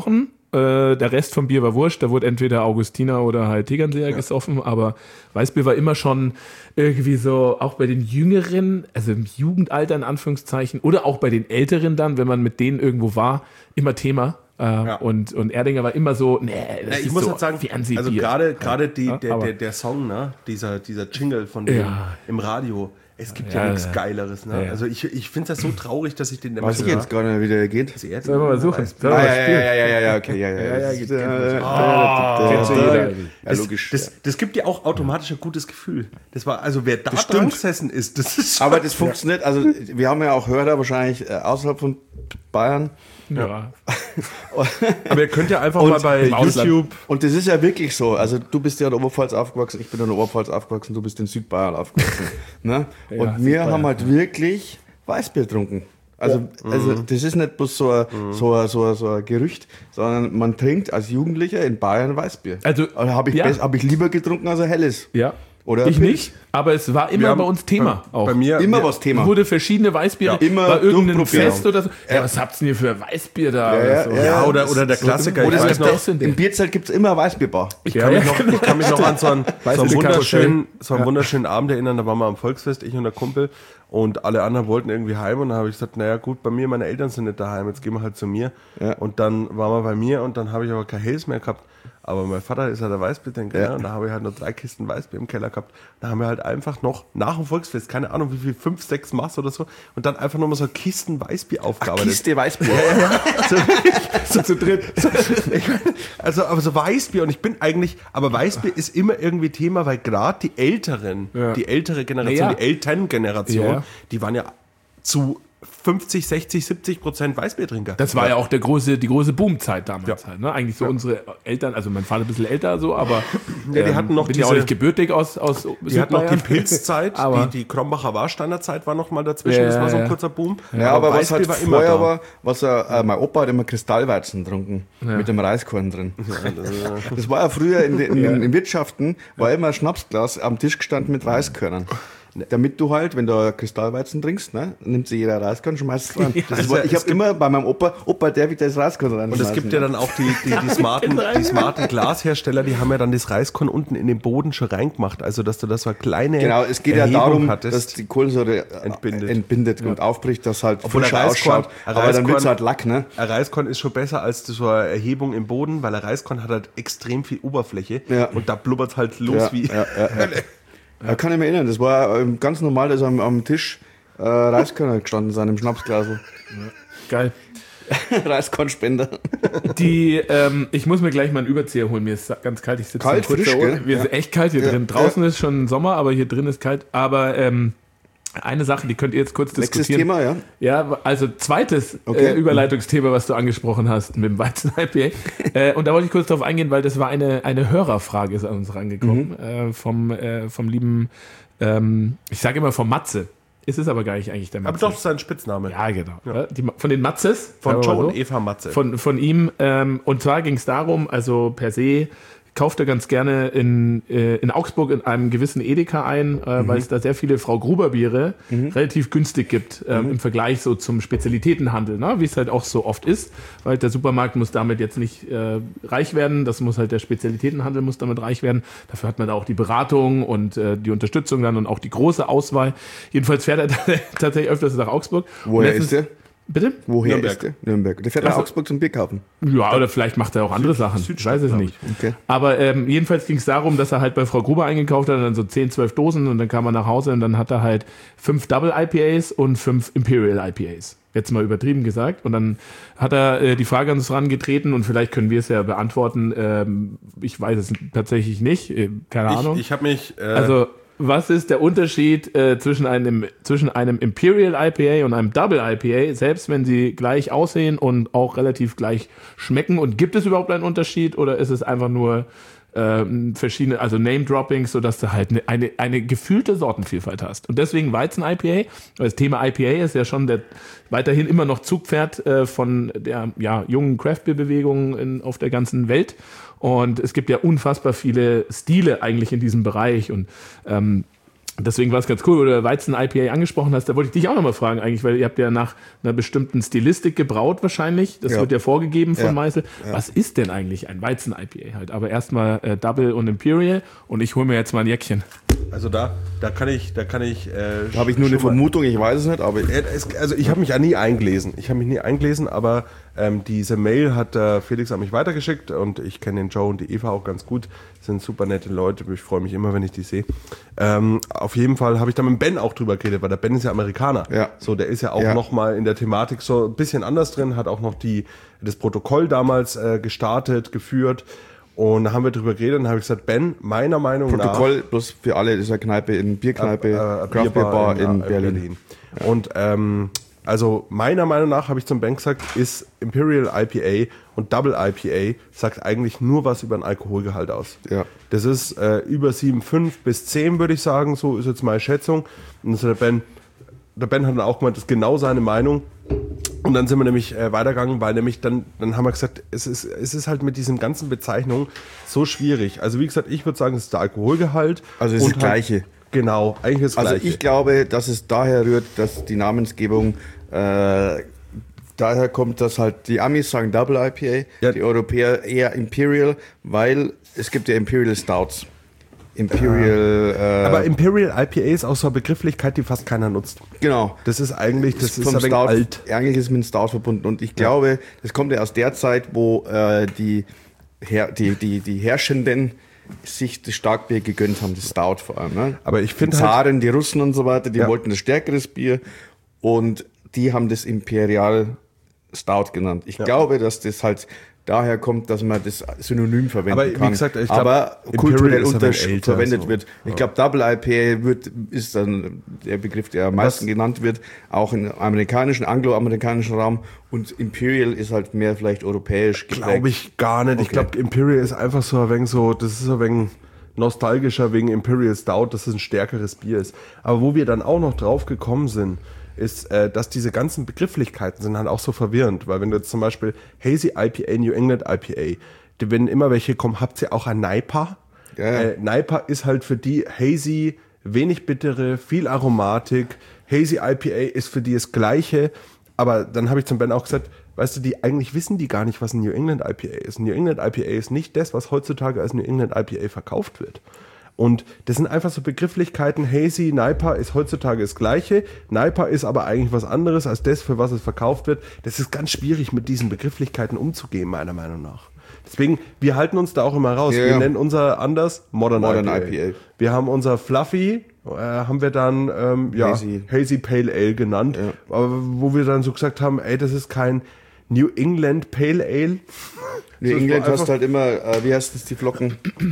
Äh, der Rest vom Bier war wurscht. Da wurde entweder Augustiner oder halt Tegernseer ja. gesoffen. Aber Weißbier war immer schon irgendwie so, auch bei den Jüngeren, also im Jugendalter in Anführungszeichen, oder auch bei den Älteren dann, wenn man mit denen irgendwo war, immer Thema. Äh, ja. und, und Erdinger war immer so, nee, das ja, ich ist muss so halt sagen, Fernsehbier. also gerade gerade ja. die ja, der, der, der Song, ne, dieser, dieser Jingle von dem ja. im Radio, es gibt ja, ja nichts ja. Geileres. Ne? Ja. Also ich, ich finde das so traurig, dass ich den immer weiß ich jetzt gar nicht, wie der geht. Sollen wir mal suchen? Sollen wir ah, mal ja, ja, ja, ja, ja, okay, ja, ja. ja, ja, geht, ja, das, das, das gibt dir auch automatisch ein gutes Gefühl. Das war, also wer da das dran gesessen ist, das ist aber das funktioniert, also wir haben ja auch Hörer wahrscheinlich äh, außerhalb von Bayern. Ja. Aber ihr könnt ja einfach und mal bei YouTube. Und das ist ja wirklich so. Also du bist ja in der Oberpfalz aufgewachsen, ich bin in der Oberpfalz aufgewachsen, du bist in Südbayern aufgewachsen. Ne? Ja, und wir haben halt wirklich Weißbier getrunken. Also, ja. also das ist nicht bloß so ein, mhm. so, ein, so, ein, so ein Gerücht, sondern man trinkt als Jugendlicher in Bayern Weißbier. Also also habe ich, ja. hab ich lieber getrunken als ein helles. Ja. Oder ich nicht, aber es war immer haben, bei uns Thema. Bei, auch. bei mir immer wir, was Thema. Wurde verschiedene Weißbiere, ja, immer war irgendein Fest oder so. Ja, ja. was habt ihr denn für Weißbier da? Ja, oder, so? ja, ja, oder, oder der Klassiker. Oder ich weiß noch, noch, im Bierzelt gibt es immer ein Weißbierbar. Ich ja, kann, ja, mich noch, ich kann mich noch an so einen, so einen, wunderschönen, so einen ja. wunderschönen Abend erinnern. Da waren wir am Volksfest, ich und der Kumpel. Und alle anderen wollten irgendwie heim. Und dann habe ich gesagt, naja gut, bei mir, meine Eltern sind nicht daheim. Jetzt gehen wir halt zu mir. Ja. Und dann waren wir bei mir und dann habe ich aber kein Helles mehr gehabt. Aber mein Vater ist ja der Weißbiertrinker, ja. Und da habe ich halt noch drei Kisten Weißbier im Keller gehabt. Da haben wir halt einfach noch nach dem Volksfest, keine Ahnung wie viel, fünf, sechs Maß oder so, und dann einfach nochmal so Kisten Weißbier aufgearbeitet. Kiste Weißbier? Ja, ja, ja. So, so zu dritt. So, ich meine, also, aber so Weißbier, und ich bin eigentlich, aber Weißbier ist immer irgendwie Thema, weil gerade die Älteren, ja. die ältere Generation, ja. die Elterngeneration, ja. die waren ja zu fünfzig, sechzig, siebzig Prozent Weißbiertrinker. Das war ja, ja auch der große, die große Boomzeit damals ja. halt. Ne? Eigentlich so ja. unsere Eltern, also mein Vater ein bisschen älter so, aber ja, die hatten noch bin diese, ja auch nicht gebürtig aus, aus die hatten noch die Pilzzeit, aber die, die Krombacher Warsteiner Zeit war noch mal dazwischen, ja, das war so ein ja. kurzer Boom. Ja, aber, aber was halt war vorher immer war, was äh, mein Opa hat immer Kristallweizen getrunken, ja. mit dem Reiskorn drin. Das war ja früher in, in, in, in Wirtschaften, war immer ein Schnapsglas am Tisch gestanden mit Reiskörnern. Damit du halt, wenn du Kristallweizen trinkst, ne, nimmt sich jeder Reiskorn, schmeißt es rein. Ja, das war, ich habe immer bei meinem Opa, Opa, der wird das Reiskorn rein. Und es gibt ja dann auch die, die, die, smarten, die smarten Glashersteller, die haben ja dann das Reiskorn unten in den Boden schon reingemacht, also dass du das so eine kleine Genau, es geht Erhebung ja darum, hattest, dass die Kohlensäure entbindet, entbindet ja. und aufbricht, dass halt Obwohl frischer Reiskorn, ausschaut, aber dann wird es halt Lack, ne? Ein Reiskorn ist schon besser als so eine Erhebung im Boden, weil ein Reiskorn hat halt extrem viel Oberfläche ja. und da blubbert es halt los ja, wie... Ja, ja, ja. Ja, kann ich mich erinnern, das war ähm, ganz normal, dass am, am Tisch äh, Reiskörner gestanden sind im Schnapsglas. Ja. Geil. Reiskornspender. Die, ähm, ich muss mir gleich mal einen Überzieher holen, mir ist ganz kalt, ich sitze kalt, kurz frisch, da gell? Wir ja. sind echt kalt hier ja. drin. Draußen ja. ist schon Sommer, aber hier drin ist kalt. Aber ähm, eine Sache, die könnt ihr jetzt kurz Nächstes diskutieren. Thema, ja. Ja, also zweites okay. äh, Überleitungsthema, was du angesprochen hast mit dem Weizen-I P A. äh, und da wollte ich kurz drauf eingehen, weil das war eine, eine Hörerfrage, ist an uns rangekommen, mhm. äh, vom, äh, vom lieben, ähm, ich sage immer vom Matze. Ist es aber gar nicht eigentlich der Matze. Aber doch, das ist sein Spitzname. Ja, genau. Ja. Die, von den Matzes. Von Joe so. und Eva Matze. Von, von ihm. Ähm, und zwar ging es darum, also per se kauft er ganz gerne in, äh, in Augsburg in einem gewissen Edeka ein, äh, mhm. weil es da sehr viele Frau Gruber Biere mhm. relativ günstig gibt äh, mhm. im Vergleich so zum Spezialitätenhandel, ne? Wie es halt auch so oft ist, weil der Supermarkt muss damit jetzt nicht äh, reich werden, das muss halt der Spezialitätenhandel muss damit reich werden. Dafür hat man da auch die Beratung und äh, die Unterstützung dann und auch die große Auswahl. Jedenfalls fährt er tatsächlich öfters nach Augsburg. Woher ist der? Bitte? Woher Nürnberg. ist der? Nürnberg. Der fährt nach also, Augsburg zum Bier kaufen. Ja, oder vielleicht macht er auch andere Süd, Sachen. Ich weiß es nicht. Okay. Aber ähm, jedenfalls ging es darum, dass er halt bei Frau Gruber eingekauft hat, dann so zehn, zwölf Dosen und dann kam er nach Hause und dann hat er halt fünf Double I P As und fünf Imperial I P As. Jetzt mal übertrieben gesagt. Und dann hat er äh, die Frage an uns herangetreten und vielleicht können wir es ja beantworten. Ähm, ich weiß es tatsächlich nicht. Äh, keine ich, Ahnung. Ich habe mich... Äh, also... Was ist der Unterschied äh, zwischen, einem, zwischen einem Imperial I P A und einem Double I P A, selbst wenn sie gleich aussehen und auch relativ gleich schmecken? Und gibt es überhaupt einen Unterschied oder ist es einfach nur äh, verschiedene, also Name-Droppings, sodass du halt eine, eine, eine gefühlte Sortenvielfalt hast? Und deswegen Weizen-I P A, das Thema I P A ist ja schon der, weiterhin immer noch Zugpferd äh, von der ja, jungen Craft-Beer-Bewegung in, auf der ganzen Welt. Und es gibt ja unfassbar viele Stile eigentlich in diesem Bereich und ähm, Deswegen war es ganz cool, wo du Weizen-I P A angesprochen hast. Da wollte ich dich auch nochmal fragen eigentlich, weil ihr habt ja nach einer bestimmten Stilistik gebraut wahrscheinlich. Das ja. wird ja vorgegeben von ja. Meißel. Ja. Was ist denn eigentlich ein Weizen-I P A halt? Aber erstmal äh, Double und Imperial und ich hole mir jetzt mal ein Jäckchen. Also da, da kann ich, da kann ich. Äh, Da habe ich nur eine Vermutung, ich weiß es nicht, aber Äh, es- Also ich habe mich ja nie eingelesen. Ich habe mich nie eingelesen, aber ähm, diese Mail hat äh, Felix an mich weitergeschickt und ich kenne den Joe und die Eva auch ganz gut. Das sind super nette Leute. Ich freue mich immer, wenn ich die sehe. Ähm, auf jeden Fall habe ich da mit Ben auch drüber geredet, weil der Ben ist ja Amerikaner. Ja. So, der ist ja auch Ja. noch mal in der Thematik so ein bisschen anders drin, hat auch noch die, das Protokoll damals äh, gestartet, geführt. Und da haben wir drüber geredet und dann habe ich gesagt, Ben, meiner Meinung nach... Protokoll bloß für alle, das ist eine Kneipe, in Bierkneipe, äh, Craft Beer Bar in, ja, Berlin. Und ähm, also meiner Meinung nach, habe ich zum Ben gesagt, ist Imperial I P A und Double I P A sagt eigentlich nur was über den Alkoholgehalt aus. Ja. Das ist äh, über sieben Komma fünf bis zehn, würde ich sagen, so ist jetzt meine Schätzung. Und das hat der Ben, der Ben hat dann auch gemeint, das ist genau seine Meinung. Und dann sind wir nämlich äh, weitergegangen, weil nämlich dann, dann haben wir gesagt, es ist, es ist halt mit diesen ganzen Bezeichnungen so schwierig. Also wie gesagt, ich würde sagen, es ist der Alkoholgehalt. Also es ist und das Gleiche. Genau, eigentlich ist das Also Gleiche. ich glaube, dass es daher rührt, dass die Namensgebung äh, daher kommt, dass halt die Amis sagen Double I P A, Ja. die Europäer eher Imperial, weil es gibt ja Imperial Stouts. Imperial, äh, Aber Imperial I P A ist auch so eine Begrifflichkeit, die fast keiner nutzt. genau. Das ist eigentlich, das ist vom ein wenig Stout, alt. eigentlich ist es mit dem Stout verbunden und ich glaube, das kommt ja aus der Zeit, wo äh, die, Her die, die, die Herrschenden sich das Starkbier gegönnt haben, das Stout vor allem. Ne? Aber ich Die finde halt, Zaren, die Russen und so weiter, die Ja. wollten das stärkeres Bier und die haben das Imperial Stout genannt. Ich Ja. glaube, dass das halt daher kommt, dass man das synonym verwenden Aber wie kann. gesagt, ich glaub, aber Imperial kulturell ist ein unter wenig älter, verwendet so. wird. Ich glaube, Double I P A wird, ist dann der Begriff, der am meisten Was- genannt wird, auch im amerikanischen, angloamerikanischen Raum. Und Imperial ist halt mehr vielleicht europäisch geprägt. glaube ich gar nicht. Ich Okay. glaube, Imperial ist einfach so ein wenig so, das ist so ein wenig nostalgischer wegen Imperial Stout, dass es ein stärkeres Bier ist. Aber wo wir dann auch noch drauf gekommen sind, ist, äh, dass diese ganzen Begrifflichkeiten sind halt auch so verwirrend, weil wenn du jetzt zum Beispiel Hazy I P A, New England I P A, die, wenn immer welche kommen, habt ihr auch ein N I P A? Ja, ja. Äh, N I P A ist halt für die Hazy, wenig bittere, viel Aromatik. Hazy I P A ist für die das Gleiche. Aber dann habe ich zum Ben auch gesagt, weißt du, die eigentlich wissen die gar nicht, was ein New England I P A ist. Ein New England I P A ist nicht das, was heutzutage als New England I P A verkauft wird. Und das sind einfach so Begrifflichkeiten. Hazy, N I P A ist heutzutage das Gleiche. N I P A ist aber eigentlich was anderes als das, für was es verkauft wird. Das ist ganz schwierig, mit diesen Begrifflichkeiten umzugehen, meiner Meinung nach. Deswegen, wir halten uns da auch immer raus. Ja, wir ja. nennen unser anders Modern, Modern I P A. I P A. Wir haben unser Fluffy, äh, haben wir dann ähm, ja, Hazy. Hazy Pale Ale genannt. Ja. Aber wo wir dann so gesagt haben, ey, das ist kein New England Pale Ale. New So, es England war hast einfach- du halt immer, äh, wie heißt das, die Flocken?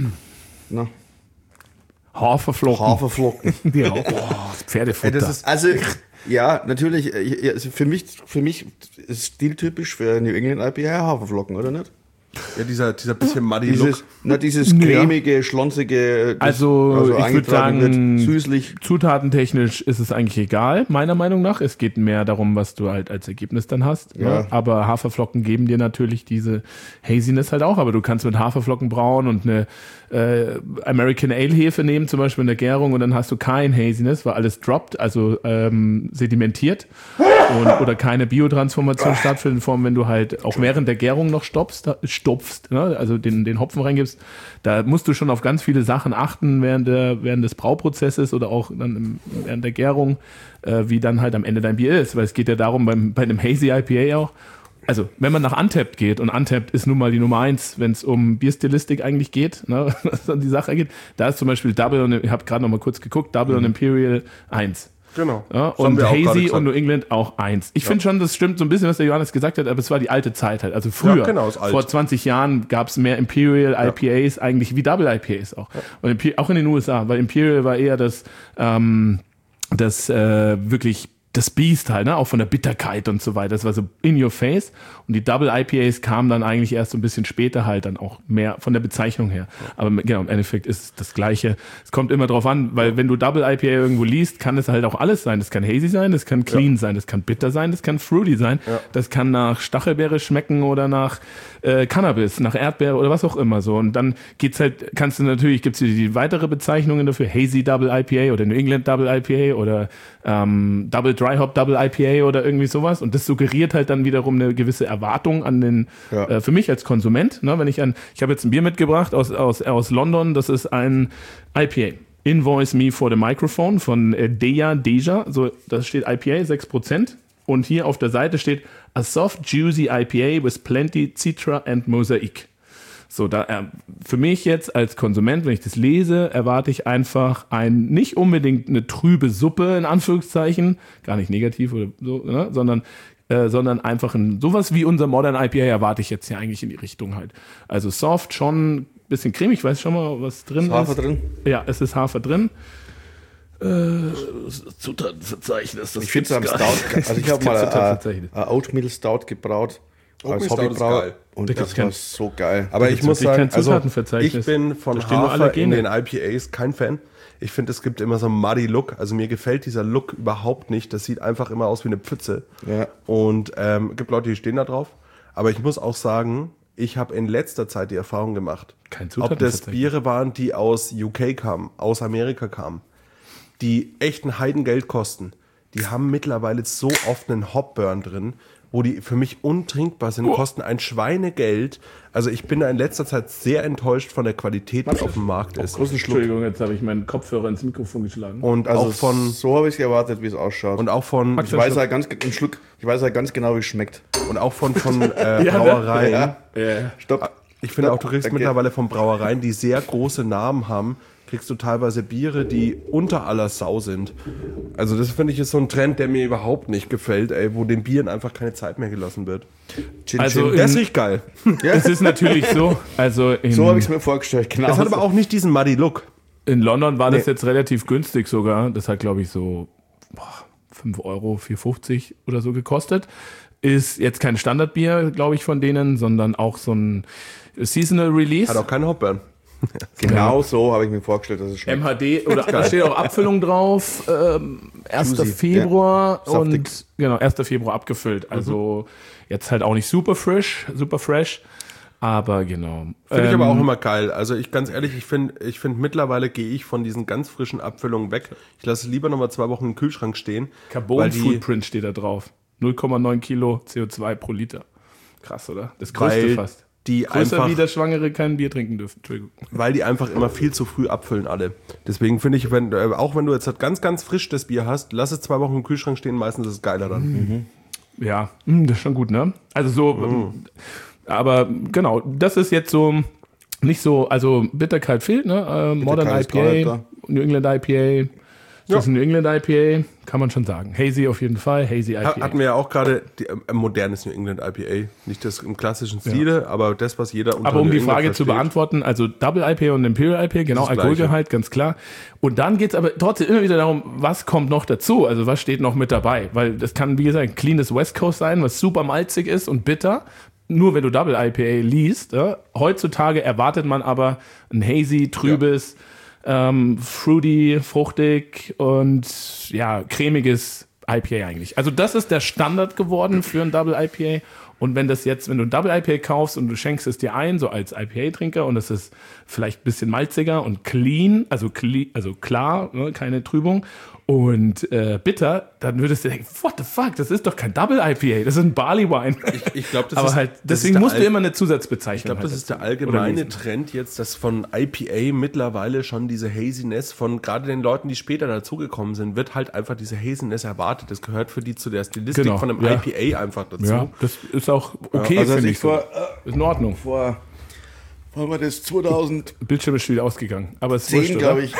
Na, Haferflocken. Haferflocken. Die auch. Oh, Pferdefutter. Ey, das ist, Also, ja, natürlich, äh, also für mich, für mich ist stiltypisch für New England I P A Haferflocken, oder nicht? ja, dieser, dieser bisschen muddy Dieses, Look. na, dieses Ja. cremige, schlonzige, das Also, ich würd eingetragen sagen, wird, süßlich. Zutatentechnisch ist es eigentlich egal, meiner Meinung nach. Es geht mehr darum, was du halt als Ergebnis dann hast. Ja. Ne? Aber Haferflocken geben dir natürlich diese Haziness halt auch. Aber du kannst mit Haferflocken brauen und eine äh, American Ale Hefe nehmen, zum Beispiel in der Gärung, und dann hast du kein Haziness, weil alles droppt, also ähm, sedimentiert. Und, oder keine Biotransformation stattfindet, in Form, wenn du halt auch während der Gärung noch stoppst, stopfst, ne? Also den, den Hopfen reingibst. Da musst du schon auf ganz viele Sachen achten während, der, während des Brauprozesses oder auch dann im, während der Gärung, äh, wie dann halt am Ende dein Bier ist. Weil es geht ja darum, beim, bei einem Hazy I P A auch, also wenn man nach Untapped geht, und Untapped ist nun mal die Nummer eins, wenn es um Bierstilistik eigentlich geht, ne, was dann die Sache geht, da ist zum Beispiel Double, und ich habe gerade noch mal kurz geguckt, Double und Imperial eins. Genau. Ja, Das haben und wir auch gerade Hazy gesagt. und New England auch eins. Ich finde schon, das stimmt so ein bisschen, was der Johannes gesagt hat, aber es war die alte Zeit halt. Also früher, Ja, genau, ist alt. vor zwanzig Jahren, gab es mehr Imperial I P As eigentlich wie Double I P As auch. Und Imper- auch in den U S A, weil Imperial war eher das, ähm, das äh, wirklich das Biest halt, ne? Auch von der Bitterkeit und so weiter. Das war so in your face. Und die Double I P As kamen dann eigentlich erst so ein bisschen später halt dann auch mehr von der Bezeichnung her. Aber genau, im Endeffekt ist es das Gleiche. Es kommt immer drauf an, weil wenn du Double I P A irgendwo liest, kann es halt auch alles sein. Das kann hazy sein, das kann clean ja. sein, das kann bitter sein, das kann fruity sein. Ja. Das kann nach Stachelbeere schmecken oder nach äh, Cannabis, nach Erdbeere oder was auch immer so. Und dann geht's halt, kannst du natürlich, gibt's die, die weitere Bezeichnungen dafür, hazy Double I P A oder New England Double I P A oder ähm, Double Dry Hop Double I P A oder irgendwie sowas. Und das suggeriert halt dann wiederum eine gewisse Erwartung an den, ja. äh, für mich als Konsument. Ne, wenn ich an, ich habe jetzt ein Bier mitgebracht aus, aus, aus London, das ist ein I P A. Invoice Me for the Microphone von äh, Deja Deja. So, das steht I P A, sechs Prozent. Und hier auf der Seite steht A soft, juicy I P A with plenty Citra and Mosaic. So, da äh, für mich jetzt als Konsument, wenn ich das lese, erwarte ich einfach ein, nicht unbedingt eine trübe Suppe, in Anführungszeichen, gar nicht negativ oder so, ne, sondern, äh, sondern einfach ein, sowas wie unser Modern I P A erwarte ich jetzt ja eigentlich in die Richtung halt. Also soft, schon ein bisschen cremig, ich weiß schon mal, was drin ist. Hafer drin? Ja, es ist Hafer drin. Äh, Zutatenverzeichnis. Das ich finde es am Stout, also ich habe mal ein Oatmeal Stout gebraut. Als Hobbybrauer. Und das, das war so geil. Aber ich muss sagen, also ich bin von Hafer in den I P As kein Fan. Ich finde, es gibt immer so einen muddy Look. Also mir gefällt dieser Look überhaupt nicht. Das sieht einfach immer aus wie eine Pfütze. Ja. Und ähm, es gibt Leute, die stehen da drauf. Aber ich muss auch sagen, ich habe in letzter Zeit die Erfahrung gemacht, Kein ob das Biere waren, die aus U K kamen, aus Amerika kamen, die echt ein Heidengeld kosten. Die haben mittlerweile so oft einen Hopburn drin, wo die für mich untrinkbar sind, kosten ein Schweinegeld. Also ich bin da in letzter Zeit sehr enttäuscht von der Qualität, die auf dem Markt ist. Entschuldigung, jetzt habe ich meinen Kopfhörer ins Mikrofon geschlagen. Und also auch von so habe ich es erwartet, wie es ausschaut. Und auch von ich weiß halt ganz einen Schluck, ich weiß halt ganz genau, wie es schmeckt. Und auch von von äh, Brauereien. Ja, ja. Stopp. Ich finde auch, du kriegst Danke. mittlerweile von Brauereien, die sehr große Namen haben, kriegst du teilweise Biere, die unter aller Sau sind. Also das finde ich ist so ein Trend, der mir überhaupt nicht gefällt, ey, wo den Bieren einfach keine Zeit mehr gelassen wird. Chin, also chin. Das riecht geil. Ja. Es ist natürlich so. Also so habe ich es mir vorgestellt. Genau. Das hat aber auch nicht diesen muddy Look. In London war nee. das jetzt relativ günstig sogar. Das hat, glaube ich, so boah, fünf Euro, vier fünfzig oder so gekostet. Ist jetzt kein Standardbier, glaube ich, von denen, sondern auch so ein Seasonal Release. Hat auch keinen Hopburn. Genau so habe ich mir vorgestellt, dass es schmeckt. M H D, oder da steht auch Abfüllung drauf, ähm, erster Februar ja. und genau, erster Februar abgefüllt. Also mhm. jetzt halt auch nicht super frisch, super fresh, aber genau. Finde ähm, ich aber auch immer geil. Also ich ganz ehrlich, ich finde, ich finde mittlerweile gehe ich von diesen ganz frischen Abfüllungen weg. Ich lasse lieber nochmal zwei Wochen im Kühlschrank stehen. Carbon Footprint steht da drauf. null Komma neun Kilo C O zwei pro Liter. Krass, oder? Das größte Weil fast. Die Größer einfach, wie der Schwangere kein Bier trinken dürfen. Entschuldigung. Weil die einfach immer viel zu früh abfüllen alle. Deswegen finde ich, wenn, äh, auch wenn du jetzt halt ganz, ganz frisch das Bier hast, lass es zwei Wochen im Kühlschrank stehen, meistens ist es geiler dann. Mhm. Ja, das ist schon gut, ne? Also so, mhm. aber genau, das ist jetzt so nicht so, also Bitterkeit fehlt, ne? Äh, Modern I P A, New England I P A. Das ja. ist ein New England I P A, kann man schon sagen. Hazy auf jeden Fall, Hazy I P A. Hatten wir ja auch gerade ein äh, modernes New England I P A. Nicht das im klassischen Stile, ja. aber das, was jeder unter Aber um New die England Frage versteht. zu beantworten, also Double I P A und Imperial I P A, genau, Alkoholgehalt, ganz klar. Und dann geht es aber trotzdem immer wieder darum, was kommt noch dazu? Also was steht noch mit dabei? Weil das kann, wie gesagt, ein cleanes West Coast sein, was super malzig ist und bitter. Nur wenn du Double I P A liest. Ja? Heutzutage erwartet man aber ein hazy, trübes, ja. Ähm, fruity, fruchtig und ja, cremiges I P A eigentlich. Also das ist der Standard geworden für ein Double I P A. Und wenn das jetzt, wenn du ein Double I P A kaufst und du schenkst es dir ein, so als I P A-Trinker und es ist vielleicht ein bisschen malziger und clean, also, clean, also klar, ne, keine Trübung und äh, bitter, dann würdest du denken, what the fuck, das ist doch kein Double I P A, das ist ein Barley Wine. Ich, ich glaube, das Aber ist, halt, deswegen musst du immer eine Zusatzbezeichnung. Ich glaube, das halt ist der allgemeine Trend jetzt, dass von I P A mittlerweile schon diese Haziness von gerade den Leuten, die später dazugekommen sind, wird halt einfach diese Haziness erwartet. Das gehört für die zu der Stilistik genau, von einem ja. I P A einfach dazu. Ja, das ist auch okay, ja, also finde ich. ich vor, so. Ist in Ordnung. Vor, war mal das zweitausend Bildschirm ist schon wieder ausgegangen. Aber es zehn, glaube ich.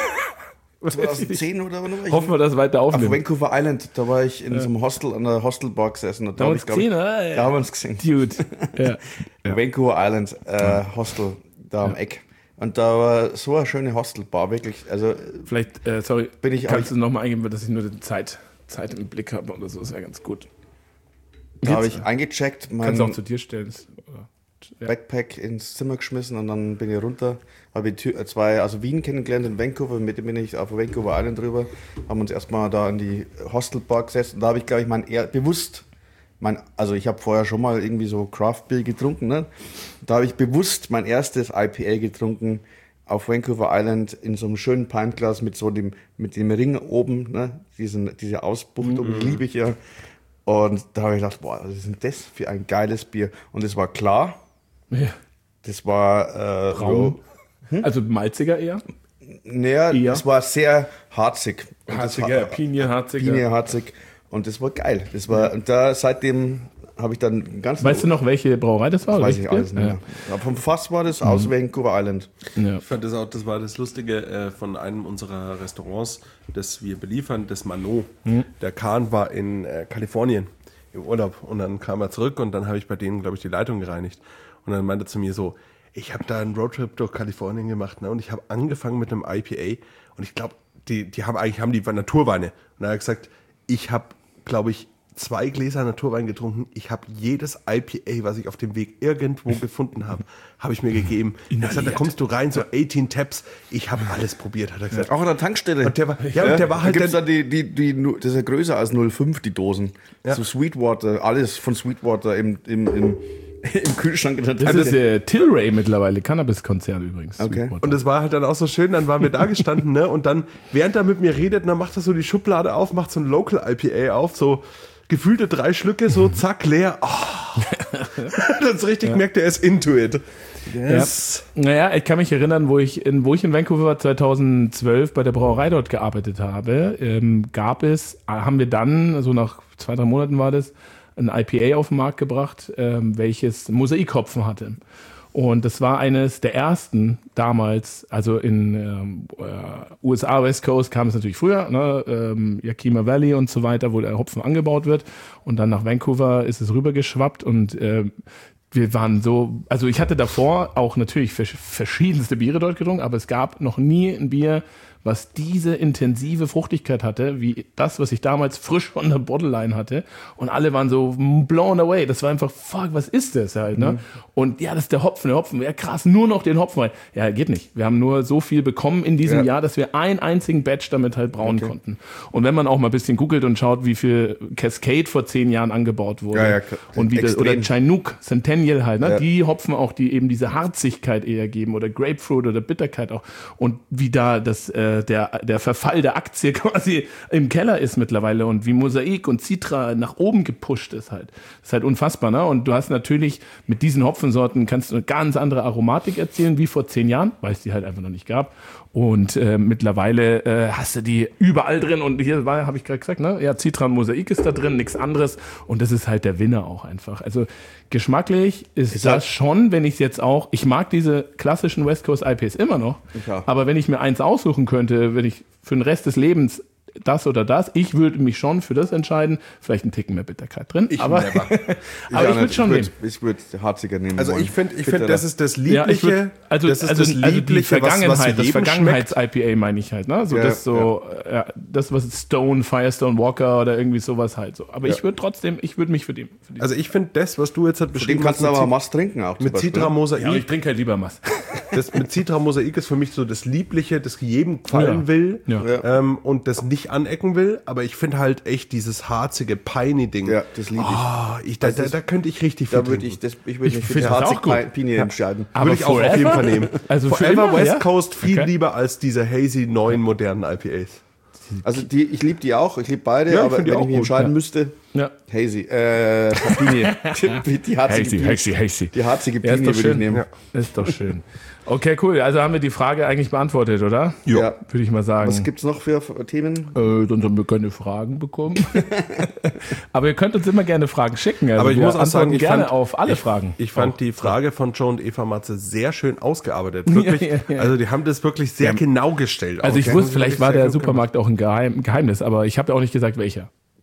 zwanzig zehn oder was? Hoffen wir, dass weiter aufnehmen. Auf Vancouver Island, da war ich in ja. so einem Hostel, an der Hostelbar gesessen. Und da, da, haben, ich, gesehen, ich, oder? da haben wir uns gesehen. Dude. Ja. Ja. Vancouver Island äh, Hostel, da am ja. Eck. Und da war so eine schöne Hostelbar, wirklich. Also vielleicht, äh, sorry, bin ich kannst du nochmal eingeben, dass ich nur die Zeit Zeit im Blick habe oder so, ist ja ganz gut. Da habe ich eingecheckt, Kannst du auch mein zu dir stellen. Oder? Ja. Backpack ins Zimmer geschmissen und dann bin ich runter. Habe ich zwei, also Wien kennengelernt in Vancouver, mit dem bin ich auf Vancouver Island drüber. Haben uns erstmal da in die Hostelbar gesetzt und da habe ich, glaube ich, mein eher bewusst, mein, also ich habe vorher schon mal irgendwie so Craft Beer getrunken, ne? Da habe ich bewusst mein erstes I P A getrunken auf Vancouver Island in so einem schönen Pintglas mit so dem, mit dem Ring oben, ne? Diesen, diese Ausbuchtung, Mhm. liebe ich ja. Und da habe ich gedacht, boah, was ist denn das für ein geiles Bier? Und es war klar, Ja. das war äh, Braun. Also malziger eher? Naja, Eher? das war sehr harzig. Und das Harziger, war- Pinie, harziger. Pinie, harzig. Und das war geil. Das war, und da seitdem habe ich dann einen ganzen. Weißt du noch, welche Brauerei das war? Weiß Welches ich alles Bier? nicht mehr. Aber vom Fass war das aus Vancouver Island. Ja. Ja. Ich fand das auch, das war das Lustige äh, von einem unserer Restaurants, das wir beliefern, das Manot. Der Kahn war in äh, Kalifornien im Urlaub und dann kam er zurück und dann habe ich bei denen, glaube ich, die Leitung gereinigt. Und dann meinte er zu mir so, ich habe da einen Roadtrip durch Kalifornien gemacht, ne? Und ich habe angefangen mit einem I P A und ich glaube, die, die haben eigentlich haben die Naturweine. Und dann hat er gesagt, ich habe, glaube ich, zwei Gläser Naturwein getrunken. Ich habe jedes I P A, was ich auf dem Weg irgendwo gefunden habe, habe ich mir gegeben. Er hat gesagt, da kommst du rein, so achtzehn Tabs. Ich habe alles probiert, hat er gesagt. Auch an der Tankstelle. Und der war, ja, und der war halt da gibt's dann, dann die, die, die, nu- das ist ja größer als null Komma fünf, die Dosen. Ja. So Sweetwater, alles von Sweetwater im, im, im, im Kühlschrank. In der Das Tasche. ist äh, Tilray mittlerweile, Cannabis-Konzern übrigens. Okay. und das war halt dann auch so schön, dann waren wir da gestanden, ne, und dann, während er mit mir redet, dann macht er so die Schublade auf, macht so ein Local I P A auf, so gefühlte drei Schlücke, so zack, leer. Oh. Das ist richtig gemerkt, er ist into it. Yes. Ja. Naja, ich kann mich erinnern, wo ich in, wo ich in Vancouver zweitausendzwölf bei der Brauerei dort gearbeitet habe, ähm, gab es, haben wir dann, so nach zwei, drei Monaten war das, ein I P A auf den Markt gebracht, ähm, welches Mosaikhopfen hatte. Und das war eines der ersten damals, also in ähm, äh, U S A West Coast kam es natürlich früher, ne, ähm, Yakima Valley und so weiter, wo der Hopfen angebaut wird. Und dann nach Vancouver ist es rübergeschwappt und äh, wir waren so, also ich hatte davor auch natürlich vers- verschiedenste Biere dort getrunken, aber es gab noch nie ein Bier, was diese intensive Fruchtigkeit hatte, wie das, was ich damals frisch von der Bottleline hatte. Und alle waren so blown away. Das war einfach, fuck, was ist das halt, ne? Mhm. Und ja, das ist der Hopfen, der Hopfen. Ja, krass, nur noch den Hopfen rein. Ja, geht nicht. Wir haben nur so viel bekommen in diesem Ja. Jahr, dass wir einen einzigen Batch damit halt brauen okay. konnten. Und wenn man auch mal ein bisschen googelt und schaut, wie viel Cascade vor zehn Jahren angebaut wurde. Ja, ja, und wie das, oder Chinook, Centennial halt, ne? Ja. Die Hopfen auch, die eben diese Harzigkeit eher geben oder Grapefruit oder Bitterkeit auch. Und wie da das, äh, der, der Verfall der Aktie quasi im Keller ist mittlerweile und wie Mosaik und Citra nach oben gepusht ist halt. Das ist halt unfassbar, ne? Und du hast natürlich mit diesen Hopfensorten kannst du eine ganz andere Aromatik erzielen wie vor zehn Jahren, weil es die halt einfach noch nicht gab. Und äh, mittlerweile äh, hast du die überall drin und hier war, habe ich gerade gesagt, ne? Ja, Citra und Mosaik ist da drin, nichts anderes und das ist halt der Winner auch einfach. Also geschmacklich ist, ist das halt schon, wenn ich es jetzt auch, ich mag diese klassischen West Coast I P As immer noch, ja. aber wenn ich mir eins aussuchen könnte, wenn ich für den Rest des Lebens das oder das, ich würde mich schon für das entscheiden, vielleicht ein Ticken mehr Bitterkeit drin, Ich aber, never. aber ich würde schon nehmen. Ich würde harziger nehmen Also wollen. ich finde, ich Bitte, find, das ist das Liebliche, Ja, ich würd, also, das ist also, das also die Liebliche, Vergangenheit, was, was das jedem Vergangenheits-I P A meine ich halt, ne? So Ja, das so, ja. Ja, das was Stone, Firestone Walker oder irgendwie sowas halt so. Aber Ja. ich würde trotzdem, ich würde mich für den. Für Also ich finde das, was du jetzt halt Dem beschrieben kannst du hast, aber mit, was trinken auch. zum mit Beispiel. Citra Mosaik, ja, ich trinke halt lieber Mass. das mit Citra Mosaik ist für mich so das Liebliche, das jedem gefallen Ja. will Ja. ähm, und das nicht anecken will, aber ich finde halt echt dieses harzige, piney-Ding. Ja, das liebe ich. Oh, ich da, da, da könnte ich richtig viel Da würde trinken. ich, das, ich würde Ich mich für find die das auch harzig gut. Pinie entscheiden. Aber Würde ich auch auf forever? jeden Fall nehmen. Also für Forever immer, West ja? Coast viel Okay. lieber als diese hazy neuen modernen I P As. Also die, ich liebe die auch, ich liebe beide, Ja, ich aber find die wenn auch ich mich gut, entscheiden ja. müsste, Ja. Hazy, äh, Pinie. die, die harzige Hazy, Pinie. hazy, hazy. Die harzige Ja, ist Pinie doch würde ich schön. nehmen. Ja. Ist doch schön. Okay, cool. Also haben wir die Frage eigentlich beantwortet, oder? Ja. Würde ich mal sagen. Was gibt's noch für für Themen? Äh, dann haben wir keine Fragen bekommen. Aber ihr könnt uns immer gerne Fragen schicken. Also Aber ich wir muss auch sagen, antworten ich gerne fand- auf alle Fragen. Ich fand Auch. die Frage von Joe und Eva Matze sehr schön ausgearbeitet. Wirklich. Ja, ja, ja. Also die haben das wirklich sehr genau gestellt. Also ich auch. wusste, Haben sie vielleicht wirklich war sehr der gut Supermarkt auch ein Geheim, Geheimnis, aber ich habe ja auch nicht gesagt, welcher.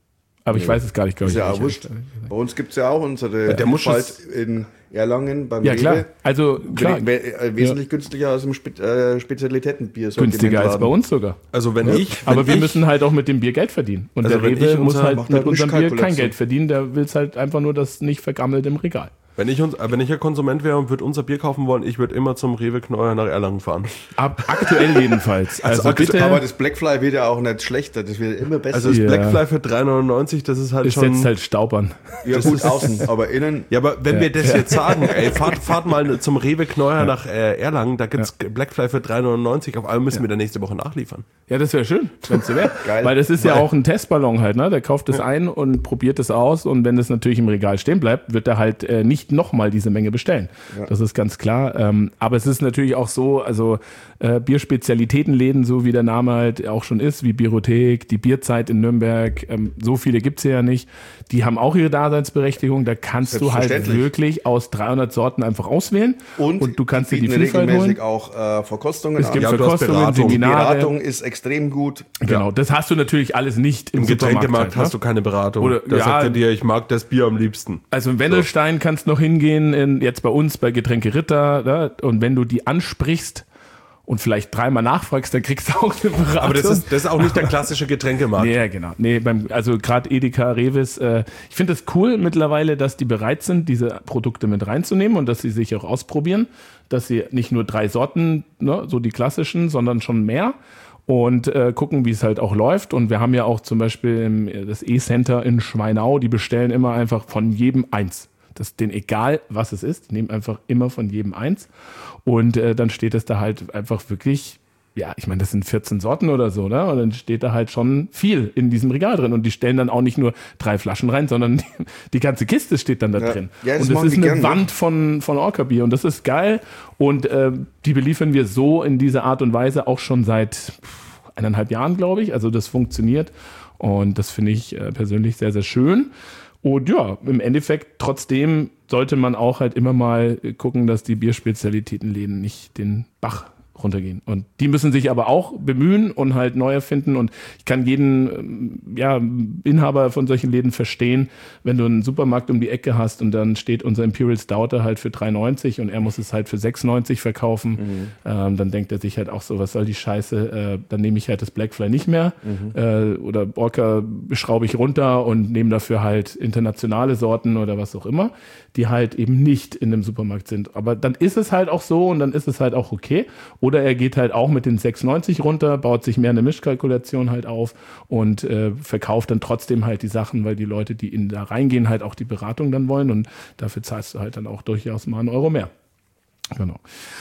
Aber ich weiß es gar nicht, glaube Ist ich. ja auch welche. wurscht. Bei uns gibt es ja auch unsere Der muss Vielfalt in Erlangen beim Ja, Rewe. klar. Also, klar. We we wesentlich günstiger als im Spe äh, Spezialitätenbier. Günstiger als bei uns sogar. Also wenn ich, wenn Aber wir ich, müssen halt auch mit dem Bier Geld verdienen. Und Also der wenn Rewe ich muss unser- halt macht mit halt unserem Bier kein Mischkalkulation. Geld verdienen. Der will es halt einfach nur, dass nicht vergammelt im Regal. wenn ich uns, wenn ich ein Konsument wäre und würde unser Bier kaufen wollen, ich würde immer zum Rewe Kneuer nach Erlangen fahren. Ab aktuell jedenfalls. Also, Also bitte, aber das Blackfly wird ja auch nicht schlechter, das wird immer besser. Also das Ja. Blackfly für drei neunundneunzig, das ist halt es schon. setzt halt Staub an. ja gut außen, aber innen. Ja, aber wenn wir das jetzt sagen, ey, fahrt, fahrt mal zum Rewe Kneuer nach äh, Erlangen, da gibt's Blackfly für drei neunundneunzig, auf einmal müssen wir da nächste Woche nachliefern. Ja, das wäre schön, wenn es so wäre. Geil. Weil das ist ja auch ein Testballon halt, ne? Der kauft das ein und probiert es aus und wenn es natürlich im Regal stehen bleibt, wird er halt äh, nicht nochmal diese Menge bestellen. Ja. Das ist ganz klar. Ähm, aber es ist natürlich auch so, also äh, Bierspezialitätenläden, so wie der Name halt auch schon ist, wie Bierothek, die Bierzeit in Nürnberg, ähm, so viele gibt's hier ja nicht. Die haben auch ihre Daseinsberechtigung. Da kannst du halt Selbstverständlich. wirklich aus dreihundert Sorten einfach auswählen Und, du kannst dir die bieten Vielfalt regelmäßig holen. auch äh, Verkostungen Es gibt Ja, du hast Verkostungen, Beratung. Seminare. Beratung ist extrem gut. Genau, das hast du natürlich alles nicht im, Im Getränkemarkt Supermarkt halt, hast du keine Beratung. Oder- da ja. sagt er dir, ich mag das Bier am liebsten. Also in Wendelstein kannst du noch hingehen, in, jetzt bei uns bei Getränke Ritter, ne? Und wenn du die ansprichst und vielleicht dreimal nachfragst, dann kriegst du auch eine Beratung. Aber das ist, das ist auch nicht der klassische Getränkemarkt. Nee, ja, genau. Nee, beim, also gerade Edeka, Revis, äh, ich finde es cool mittlerweile, dass die bereit sind, diese Produkte mit reinzunehmen und dass sie sich auch ausprobieren, dass sie nicht nur drei Sorten, ne, so die klassischen, sondern schon mehr und äh, gucken, wie es halt auch läuft. Und wir haben ja auch zum Beispiel im, das E-Center in Schweinau, die bestellen immer einfach von jedem eins. Das ist denen egal, was es ist. Die nehmen einfach immer von jedem eins. Und äh, dann steht es da halt einfach wirklich, ja, ich meine, das sind vierzehn Sorten oder so, ne? Und dann steht da halt schon viel in diesem Regal drin. Und die stellen dann auch nicht nur drei Flaschen rein, sondern die, die ganze Kiste steht dann da Ja. drin. Ja, das und das machen ist die eine gern, ne? Wand von, von Orca-Bier. Und das ist geil. Und äh, die beliefern wir so in dieser Art und Weise auch schon seit pff, eineinhalb Jahren, glaube ich. Also das funktioniert. Und das finde ich äh, persönlich sehr, sehr schön. Und ja, im Endeffekt trotzdem sollte man auch halt immer mal gucken, dass die Bierspezialitätenläden nicht den Bach runtergehen. Und die müssen sich aber auch bemühen und halt neu erfinden. Und ich kann jeden ähm, ja, Inhaber von solchen Läden verstehen, wenn du einen Supermarkt um die Ecke hast und dann steht unser Imperial Stout da halt für drei neunzig und er muss es halt für sechs neunzig verkaufen. Mhm. Ähm, dann denkt er sich halt auch so, was soll die Scheiße? Äh, dann nehme ich halt das Blackfly nicht mehr. Mhm. Äh, oder Orca schraube ich runter und nehme dafür halt internationale Sorten oder was auch immer, die halt eben nicht in dem Supermarkt sind. Aber dann ist es halt auch so und dann ist es halt auch okay. Oder er geht halt auch mit den sechs neunzig runter, baut sich mehr eine Mischkalkulation halt auf und äh, verkauft dann trotzdem halt die Sachen, weil die Leute, die in da reingehen, halt auch die Beratung dann wollen und dafür zahlst du halt dann auch durchaus mal einen Euro mehr. Genau.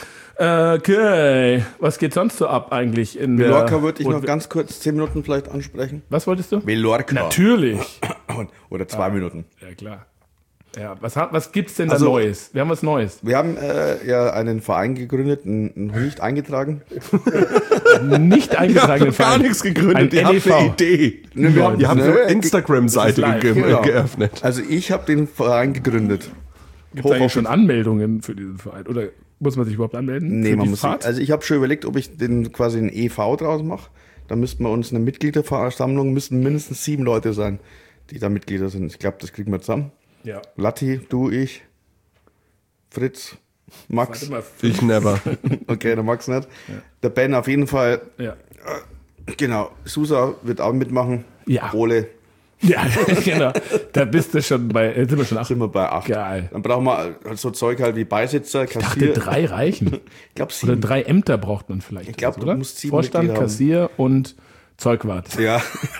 Okay, was geht sonst so ab eigentlich? In Velorca der- würde ich noch ganz kurz zehn Minuten vielleicht ansprechen. Was wolltest du? Velorca. Natürlich. Oder zwei Minuten. Ja, klar. Ja, was, hat, was gibt's denn da Also- Neues? Wir haben was Neues. Wir haben äh, ja einen Verein gegründet, einen, noch nicht eingetragen. Nicht eingetragenen gar Verein. nichts gegründet, Ein ihr habt N E V. eine Idee. Ne, wir haben- Ihr habt ne, eine ge- Instagram-Seite das ist ge live, genau. geöffnet. Also ich habe den Verein gegründet. Gibt es eigentlich schon Anmeldungen für diesen Verein? Oder muss man sich überhaupt anmelden? Nee, für man die muss. Fahrt? Also ich habe schon überlegt, ob ich den quasi ein E V draus mache. Da müssten wir uns eine Mitgliederversammlung, müssten mindestens sieben Leute sein, die da Mitglieder sind. Ich glaube, das kriegen wir zusammen. ja. Latti, du, ich, Fritz, Max. Warte mal. Ich never. Okay, der Max nicht. Der Ben auf jeden Fall. Ja. Genau. Susa wird auch mitmachen. Ja. Ole Ja, genau. Da bist du schon bei, äh, sind wir schon acht. sind wir bei acht. Geil. Dann brauchen wir so Zeug halt wie Beisitzer, Ich dachte, Kassier. drei reichen. Ich glaube Oder sieben. drei Ämter braucht man vielleicht. Ich glaub, du oder? musst sieben Vorstand, Mitglieder haben. Kassier und Zeugwart. Ja.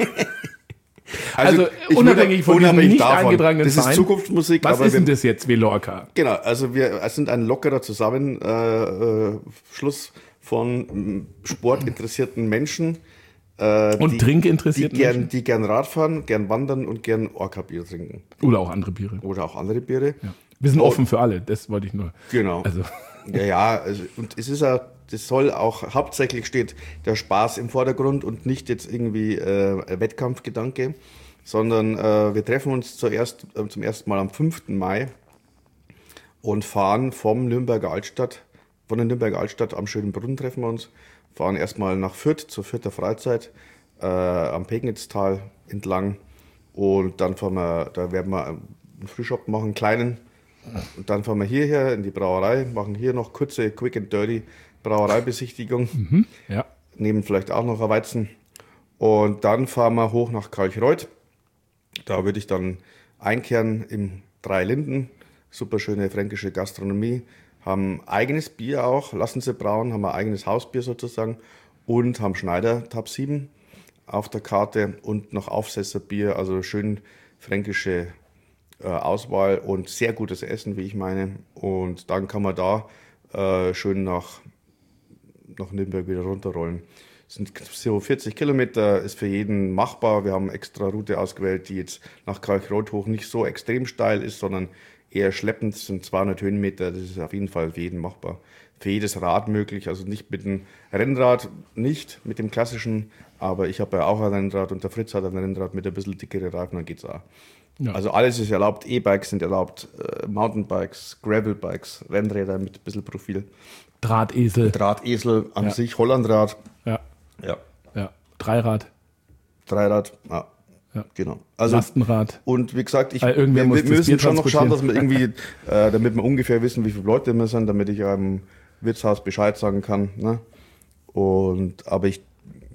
Also, ich unabhängig würde- von diesem unabhängig nicht davon, eingetragenen Das ist Verein. Zukunftsmusik. Was aber ist denn wir, das jetzt, Velorca? Genau, also wir sind ein lockerer Zusammenschluss äh, äh, Schluss von mm, sportinteressierten Menschen. Äh, Und die, trinkinteressierten die gern, Menschen? die gern Radfahren, gern wandern und gern Orca-Bier trinken. Oder auch andere Biere. Oder auch andere Biere. Ja. Wir sind Und- offen für alle, das wollte ich nur. Genau. Also, Ja, ja, also, und es ist ja, das soll auch, hauptsächlich steht der Spaß im Vordergrund und nicht jetzt irgendwie äh, ein Wettkampfgedanke, sondern äh, wir treffen uns zuerst, äh, zum ersten Mal am fünften Mai und fahren vom Nürnberger Altstadt, von der Nürnberger Altstadt am Schönbrunn treffen wir uns, fahren erstmal nach Fürth, zur Fürther Freizeit, äh, am Pegnitztal entlang Und dann fahren wir, da werden wir einen Frühshop machen, einen kleinen. Und dann fahren wir hierher in die Brauerei, machen hier noch kurze Quick and Dirty Brauereibesichtigung. Mhm. Ja. Nehmen vielleicht auch noch ein Weizen. Und dann fahren wir hoch nach Kalchreuth. Da würde ich dann einkehren im Drei Linden. Super schöne fränkische Gastronomie. Haben eigenes Bier auch, lassen sie brauen, haben ein eigenes Hausbier sozusagen. Und haben Schneider Tab sieben auf der Karte und noch Aufsesserbier, also schön fränkische äh, Auswahl und sehr gutes Essen, wie ich meine. Und dann kann man da äh, schön nach, nach Nürnberg wieder runterrollen. Es sind so vierzig Kilometer, ist für jeden machbar. Wir haben eine extra Route ausgewählt, die jetzt nach Kalchreuth hoch nicht so extrem steil ist, sondern eher schleppend. Das sind zweihundert Höhenmeter, das ist auf jeden Fall für jeden machbar. Für jedes Rad möglich, also nicht mit dem Rennrad, nicht mit dem klassischen, aber ich habe ja auch ein Rennrad und der Fritz hat ein Rennrad mit ein bisschen dickere Reifen, dann geht's auch. Ja. Also alles ist erlaubt, E-Bikes sind erlaubt, äh, Mountainbikes, Gravelbikes, Rennräder mit ein bisschen Profil. Drahtesel. Drahtesel an ja. sich, Hollandrad. Ja. Ja. Ja. Dreirad. Dreirad, ja. Ja. Genau. Also, Lastenrad. Und wie gesagt, ich, Weil irgendwer wir, muss wir das müssen Bier schon noch schauen, dass wir transportieren. irgendwie, äh, damit wir ungefähr wissen, wie viele Leute wir sind, damit ich einem Wirtshaus Bescheid sagen kann. Ne? Und, aber ich,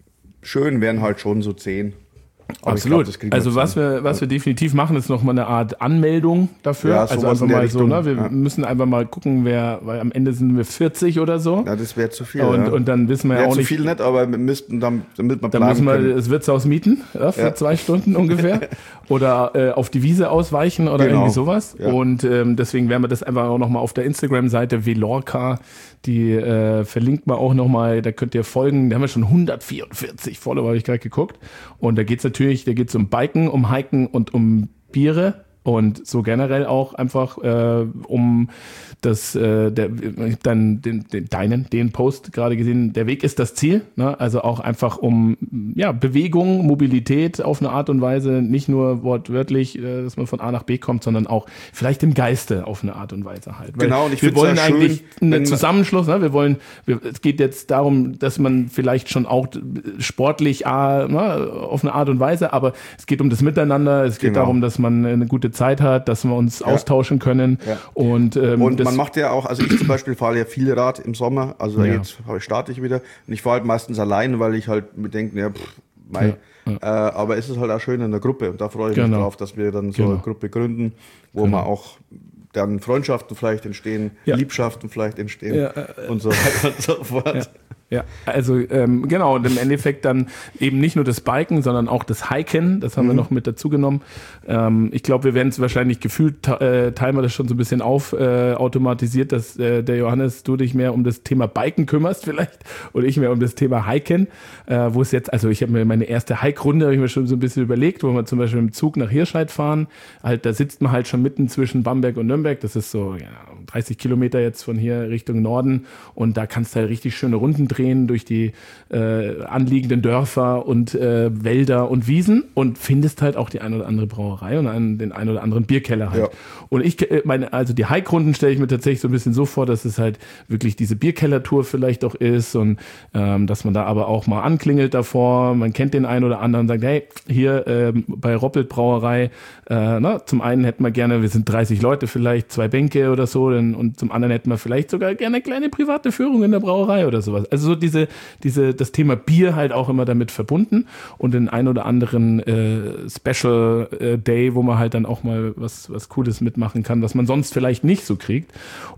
schön wären halt schon so zehn. Aber Absolut. ich glaub, das kriegen wir Also was zusammen. wir, was wir definitiv machen, ist nochmal eine Art Anmeldung dafür. Ja, also sowas einfach in der mal so, Richtung, ne? Wir ja. müssen einfach mal gucken, wer, weil am Ende sind wir vierzig oder so. Ja, das wäre zu viel. und, ja. und dann wissen wir ja Wäre auch zu nicht. viel nicht, aber wir müssten dann, damit man Dann planen müssen wir können. das Wirtshaus mieten, ja, für Ja. zwei Stunden ungefähr. Oder äh, auf die Wiese ausweichen oder Genau. irgendwie sowas. Ja. Und ähm, deswegen werden wir das einfach auch nochmal auf der Instagram-Seite Velorca, die äh, verlinkt man auch nochmal, da könnt ihr folgen. Da haben wir schon hundertvierundvierzig Follower, habe ich gerade geguckt. Und da geht's natürlich, da geht's um Biken, um Hiken und um Biere. Und so generell auch einfach äh, um das, äh, der, ich hab dann den, den, deinen, den Post gerade gesehen, der Weg ist das Ziel. Ne? Also auch einfach um ja, Bewegung, Mobilität auf eine Art und Weise, nicht nur wortwörtlich, äh, dass man von A nach B kommt, sondern auch vielleicht im Geiste auf eine Art und Weise halt. Weil Genau, und ich wir find's wollen ja eigentlich schön, einen wenn- Zusammenschluss, ne? Wir wollen, wir, es geht jetzt darum, dass man vielleicht schon auch sportlich äh, ne, auf eine Art und Weise, aber es geht um das Miteinander, es geht Genau. darum, dass man eine gute Zeit hat, dass wir uns Ja. austauschen können. Ja. Und, ähm, Und das, man macht ja auch, also ich zum Beispiel fahre ja viel Rad im Sommer, also Ja. jetzt starte ich wieder und ich fahre halt meistens allein, weil ich halt mir denke, ja, pff, mei. Äh, aber es ist halt auch schön in der Gruppe und da freue ich mich Genau. drauf, dass wir dann so Genau. eine Gruppe gründen, wo Genau. man auch dann Freundschaften vielleicht entstehen, Ja. Liebschaften vielleicht entstehen Ja, äh, und so weiter und so fort. Ja. Ja, also ähm, genau, und im Endeffekt dann eben nicht nur das Biken, sondern auch das Hiken, das haben Mhm. wir noch mit dazu genommen. Ähm, ich glaube, wir werden es wahrscheinlich gefühlt, äh, teilen wir das schon so ein bisschen auf, äh, automatisiert, dass äh, der Johannes, du dich mehr um das Thema Biken kümmerst vielleicht und ich mehr um das Thema Hiken, äh, wo es jetzt, also ich habe mir meine erste Hike-Runde, habe ich mir schon so ein bisschen überlegt, wo wir zum Beispiel im Zug nach Hirscheid fahren, halt, da sitzt man halt schon mitten zwischen Bamberg und Nürnberg, das ist so ja, dreißig Kilometer jetzt von hier Richtung Norden und da kannst du halt richtig schöne Runden drehen durch die äh, anliegenden Dörfer und äh, Wälder und Wiesen und findest halt auch die ein oder andere Brauerei und einen, den ein oder anderen Bierkeller halt. Ja. Und ich äh, meine, also die Hike-Runden stelle ich mir tatsächlich so ein bisschen so vor, dass es halt wirklich diese Bierkellertour vielleicht auch ist und ähm, dass man da aber auch mal anklingelt davor, man kennt den einen oder anderen und sagt, hey, hier ähm, bei Roppelt Brauerei, äh, na, zum einen hätten wir gerne, wir sind dreißig Leute vielleicht, zwei Bänke oder so, denn, und zum anderen hätten wir vielleicht sogar gerne eine kleine private Führung in der Brauerei oder sowas. Also so diese, diese, das Thema Bier halt auch immer damit verbunden und den ein oder anderen äh, Special äh, Day, wo man halt dann auch mal was, was Cooles mitmachen kann, was man sonst vielleicht nicht so kriegt.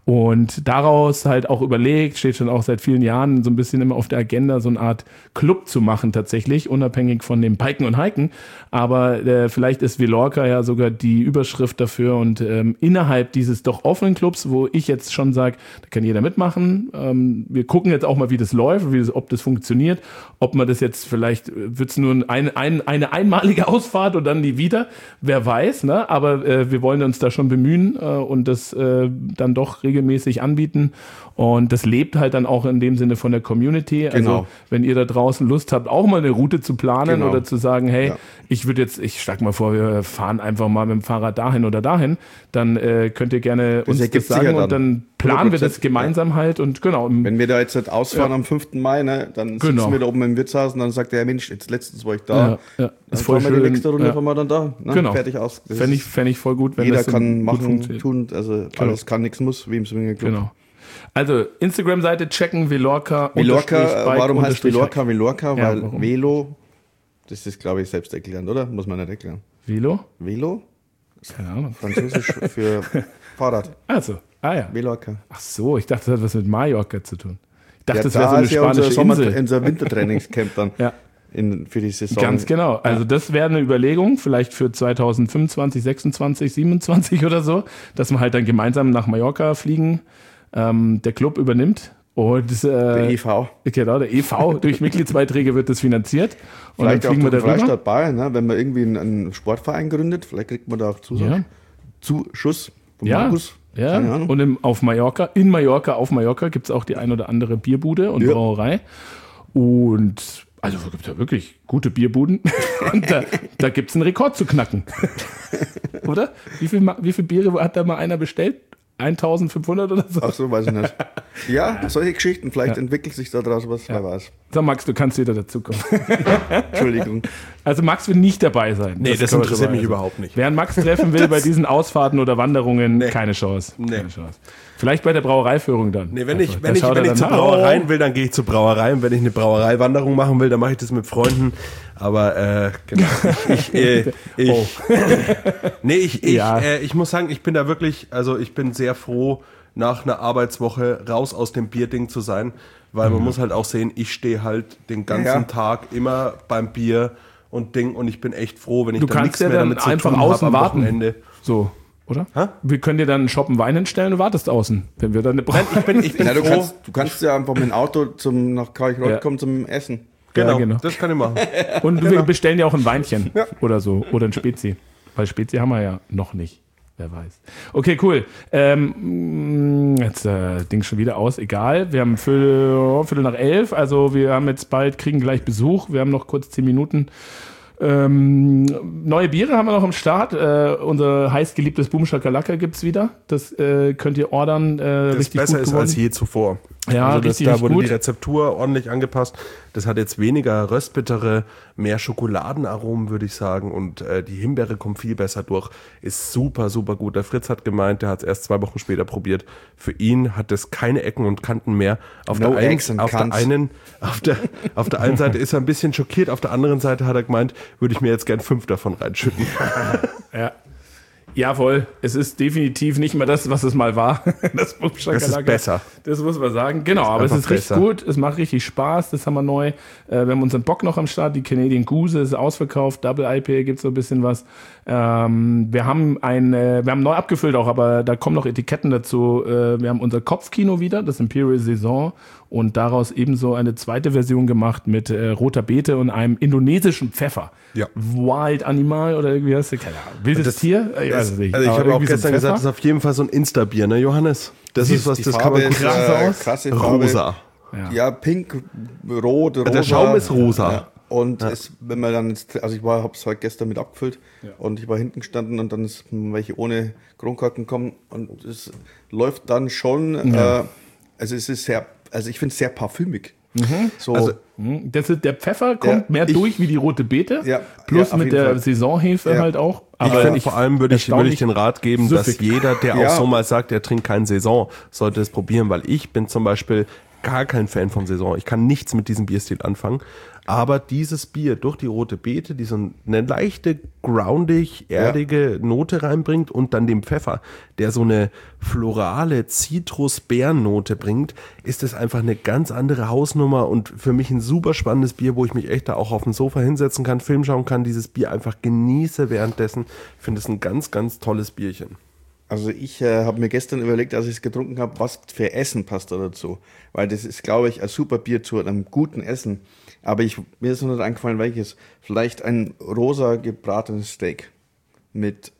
Und daraus halt auch überlegt, steht schon auch seit vielen Jahren so ein bisschen immer auf der Agenda, so eine Art Club zu machen tatsächlich, unabhängig von dem Biken und Hiken. Aber äh, vielleicht ist Velorca ja sogar die Überschrift dafür und ähm, innerhalb dieses doch offenen Clubs, wo ich jetzt schon sage, da kann jeder mitmachen. Ähm, wir gucken jetzt auch mal, wie das läuft, wie das, ob das funktioniert, ob man das jetzt vielleicht, wird es nur ein, ein, eine einmalige Ausfahrt und dann nie wieder, wer weiß, ne? Aber äh, wir wollen uns da schon bemühen äh, und das äh, dann doch regelmäßig anbieten und das lebt halt dann auch in dem Sinne von der Community. Also Genau. wenn ihr da draußen Lust habt, auch mal eine Route zu planen Genau. oder zu sagen, hey, Ja. ich würde jetzt, ich schlag mal vor, wir fahren einfach mal mit dem Fahrrad dahin oder dahin, dann äh, könnt ihr gerne Das uns ergibt das sagen. ja dann. Und dann planen wir das hundert Prozent, gemeinsam halt und genau. Wenn wir da jetzt halt ausfahren Ja. am fünften Mai, ne, dann Genau. sitzen wir da oben im Wirtshaus und dann sagt der Mensch, jetzt letztens war ich da. Ja, ja. Dann Ist voll fahren wir die schön. nächste Runde, Ja. fahren wir dann da. Ne? Genau. Fertig aus. Das Fände ich, ist- fänd ich voll gut, wenn Jeder das dann kann gut machen, funktioniert. tun, also alles kann, nichts muss, wie im Swingerclub. Genau. Also Instagram-Seite checken, Velorca. Velorca, unterstrich Bike, warum heißt unterstrich Velorca Velorca? Ja, Weil warum? Velo, das ist glaube ich selbst erklärend, oder? Muss man nicht erklären. Velo? Velo? Keine Ahnung. Französisch für Fahrrad. Also, ah ja. Velorca. Ach so, ich dachte, das hat was mit Mallorca zu tun. Ich dachte, Ja, das wäre so eine ist ja unser, spanische Sommer, Insel. unser Wintertrainingscamp dann Ja. in, für die Saison. Ganz genau. Also das wäre eine Überlegung, vielleicht für zwanzig fünfundzwanzig, sechsundzwanzig, siebenundzwanzig oder so, dass wir halt dann gemeinsam nach Mallorca fliegen. Ähm, der Club übernimmt. Und äh, Der E V. Genau, der E V. Durch Mitgliedsbeiträge wird das finanziert. Und Vielleicht dann auch fliegen wir der da rüber. Freistaat Bayern, ne? Wenn man irgendwie einen, einen Sportverein gründet, vielleicht kriegt man da auch Zusatz, Ja. Zuschuss von Ja, Markus. ja. Keine Ahnung. Und im, auf Mallorca, in Mallorca, auf Mallorca gibt es auch die ein oder andere Bierbude und Ja. Brauerei. Und also gibt es ja wirklich gute Bierbuden. Und da, da gibt es einen Rekord zu knacken. Oder? Wie viel, Ma- wie viel Biere hat da mal einer bestellt? eintausendfünfhundert oder so? Ach so, weiß ich nicht. Ja, solche Geschichten, vielleicht entwickelt sich da draus was, wer weiß. So, Max, du kannst wieder dazukommen. Entschuldigung. Also Max will nicht dabei sein. Nee, das kann man interessiert so mich sagen. überhaupt nicht. Wer einen Max treffen will bei diesen Ausfahrten oder Wanderungen, keine Chance. Nee. Keine Chance. Vielleicht bei der Brauereiführung dann. Nee, wenn Einfach. ich, Da wenn ich, schaut wenn er ich zu dann, Brauereien will, dann gehe ich zu Brauereien. Wenn ich eine Brauereiwanderung machen will, dann mache ich das mit Freunden. Aber äh, genau. Ich, ich, äh, ich, Oh. nee, ich, ich, Ja. äh, ich muss sagen, ich bin da wirklich, also ich bin sehr froh, nach einer Arbeitswoche raus aus dem Bierding zu sein, weil man muss halt auch sehen, ich stehe halt den ganzen Ja. Tag immer beim Bier und Ding und ich bin echt froh, wenn ich Du dann kannst nichts ja mehr dann damit zu einfach tun habe außen am warten. Wochenende. So, oder? Hä? Wir können dir dann einen Shoppen Wein hinstellen und wartest außen, wenn wir dann eine Brauerei. Ich bin, ich bin Na, du, froh. kannst, du kannst ja einfach mit dem Auto zum, nach Karlsruhe Ja. kommen zum Essen. Genau, Ja, genau. das kann ich machen. Und wir bestellen ja auch ein Weinchen Ja. oder so. Oder ein Spezi. Weil Spezi haben wir ja noch nicht. Wer weiß. Okay, cool. Ähm, jetzt äh, Ding schon wieder aus. Egal. Wir haben Viertel, Viertel nach elf. Also wir haben jetzt bald, kriegen gleich Besuch. Wir haben noch kurz zehn Minuten. Ähm, neue Biere haben wir noch am Start. Äh, unser heißgeliebtes Boom Shakalaka gibt es wieder. Das äh, könnt ihr ordern. Äh, Das richtig besser gut ist geworden. als je zuvor. Ja, also das, richtig, da richtig wurde gut. die Rezeptur ordentlich angepasst. Das hat jetzt weniger röstbittere, mehr Schokoladenaromen, würde ich sagen. Und äh, die Himbeere kommt viel besser durch. Ist super, super gut. Der Fritz hat gemeint, der hat es erst zwei Wochen später probiert. Für ihn hat es keine Ecken und Kanten mehr. Auf, No der, einen, eggs and auf, der, cunts. einen, auf, der, auf der einen Seite ist er ein bisschen schockiert, auf der anderen Seite hat er gemeint, würde ich mir jetzt gern fünf davon reinschütten. Ja. Jawohl, es ist definitiv nicht mehr das, was es mal war. Das Boom Shakalaka. Es ist besser. Das muss man sagen. Genau, aber es einfach ist richtig besser. gut. Es macht richtig Spaß. Das haben wir neu. Äh, wir haben unseren Bock noch am Start. Die Canadian Goose ist ausverkauft. Double I P A gibt es so ein bisschen was. Ähm, wir haben ein, äh, wir haben neu abgefüllt auch, aber da kommen noch Etiketten dazu. Äh, wir haben unser Kopfkino wieder, das Imperial Saison. Und daraus ebenso eine zweite Version gemacht mit äh, roter Beete und einem indonesischen Pfeffer. Ja. Wild Animal oder irgendwie heißt der? Keine Ahnung. Wildes Das- Tier? Ich weiß es nicht. Also ich Aber habe auch irgendwie so ein gestern gesagt, das ist auf jeden Fall so ein Insta-Bier, ne Johannes? Das Die- ist was, die das kann Farbe man ist, gut krass äh, aus. krasse Farbe. Rosa. Ja. Ja, pink, rot, rosa. Der Schaum ist rosa. Ja. Und es, wenn man dann jetzt, also ich war, hab's halt gestern mit abgefüllt und ich war hinten gestanden und dann ist welche ohne Kronkorken kommen und es läuft dann schon, Ja. äh, also es ist sehr, also ich finde es sehr parfümig. So, Also, Mhm. Das ist, der Pfeffer kommt Ja, mehr ich- durch wie die rote Beete. Ja, plus ja, auf mit jeden der Fall. Saisonhefe Ja. halt auch. Ich Aber finde, vor allem würde ich, würde ich den Rat geben, dass süffig. jeder, der Ja. auch so mal sagt, er trinkt kein Saison, sollte es probieren, weil ich bin zum Beispiel gar kein Fan vom Saison. Ich kann nichts mit diesem Bierstil anfangen. Aber dieses Bier durch die rote Beete, die so eine leichte, groundig, erdige Note reinbringt und dann den Pfeffer, der so eine florale Zitrus-Beerennote bringt, ist es einfach eine ganz andere Hausnummer und für mich ein super spannendes Bier, wo ich mich echt da auch auf dem Sofa hinsetzen kann, Film schauen kann, dieses Bier einfach genieße währenddessen. Ich finde es ein ganz, ganz tolles Bierchen. Also ich äh, habe mir gestern überlegt, als ich es getrunken habe, was für Essen passt da dazu. Weil das ist, glaube ich, ein super Bier zu einem guten Essen. Aber ich, mir ist noch nicht eingefallen, welches. Vielleicht ein rosa gebratenes Steak mit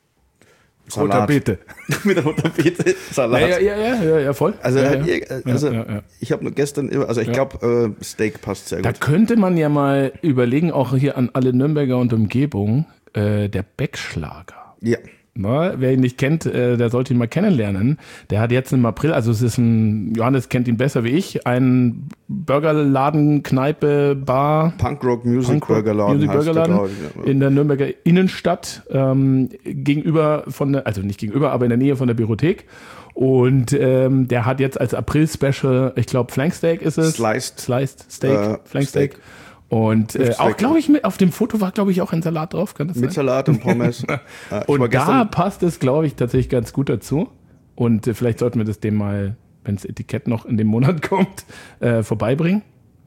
roter Salat. Beete. mit roter Beete, Salat. Ja, ja, ja, ja, ja, voll. Also, ja, äh, ja. ihr- also Ja, ja, ja. ich habe nur gestern, also ich Ja. glaube, äh, Steak passt sehr Da gut. könnte man ja mal überlegen, auch hier an alle Nürnberger und Umgebung, äh, der Beckschlager. Ja. Ne? Wer ihn nicht kennt, äh, der sollte ihn mal kennenlernen. Der hat jetzt im April, also es ist ein, Johannes kennt ihn besser wie ich, ein Burgerladen, Kneipe, Bar. Punkrock Music Punkrock Burgerladen. Music heißt der, Burgerladen glaub ich, ja. in der Nürnberger Innenstadt, ähm, gegenüber von der, also nicht gegenüber, aber in der Nähe von der Biothek. Und ähm, der hat jetzt als April-Special, ich glaube Flanksteak ist es. Sliced. Sliced Steak, Äh, Flanksteak. Steak. Und äh, Steak. auch, glaube ich, mit, auf dem Foto war, glaube ich, auch ein Salat drauf. Kann das Mit sein? Salat und Pommes. Äh, ich Und war da gestern- passt es, glaube ich, tatsächlich ganz gut dazu. Und äh, vielleicht sollten wir das dem mal, wenn das Etikett noch in dem Monat kommt, äh, vorbeibringen.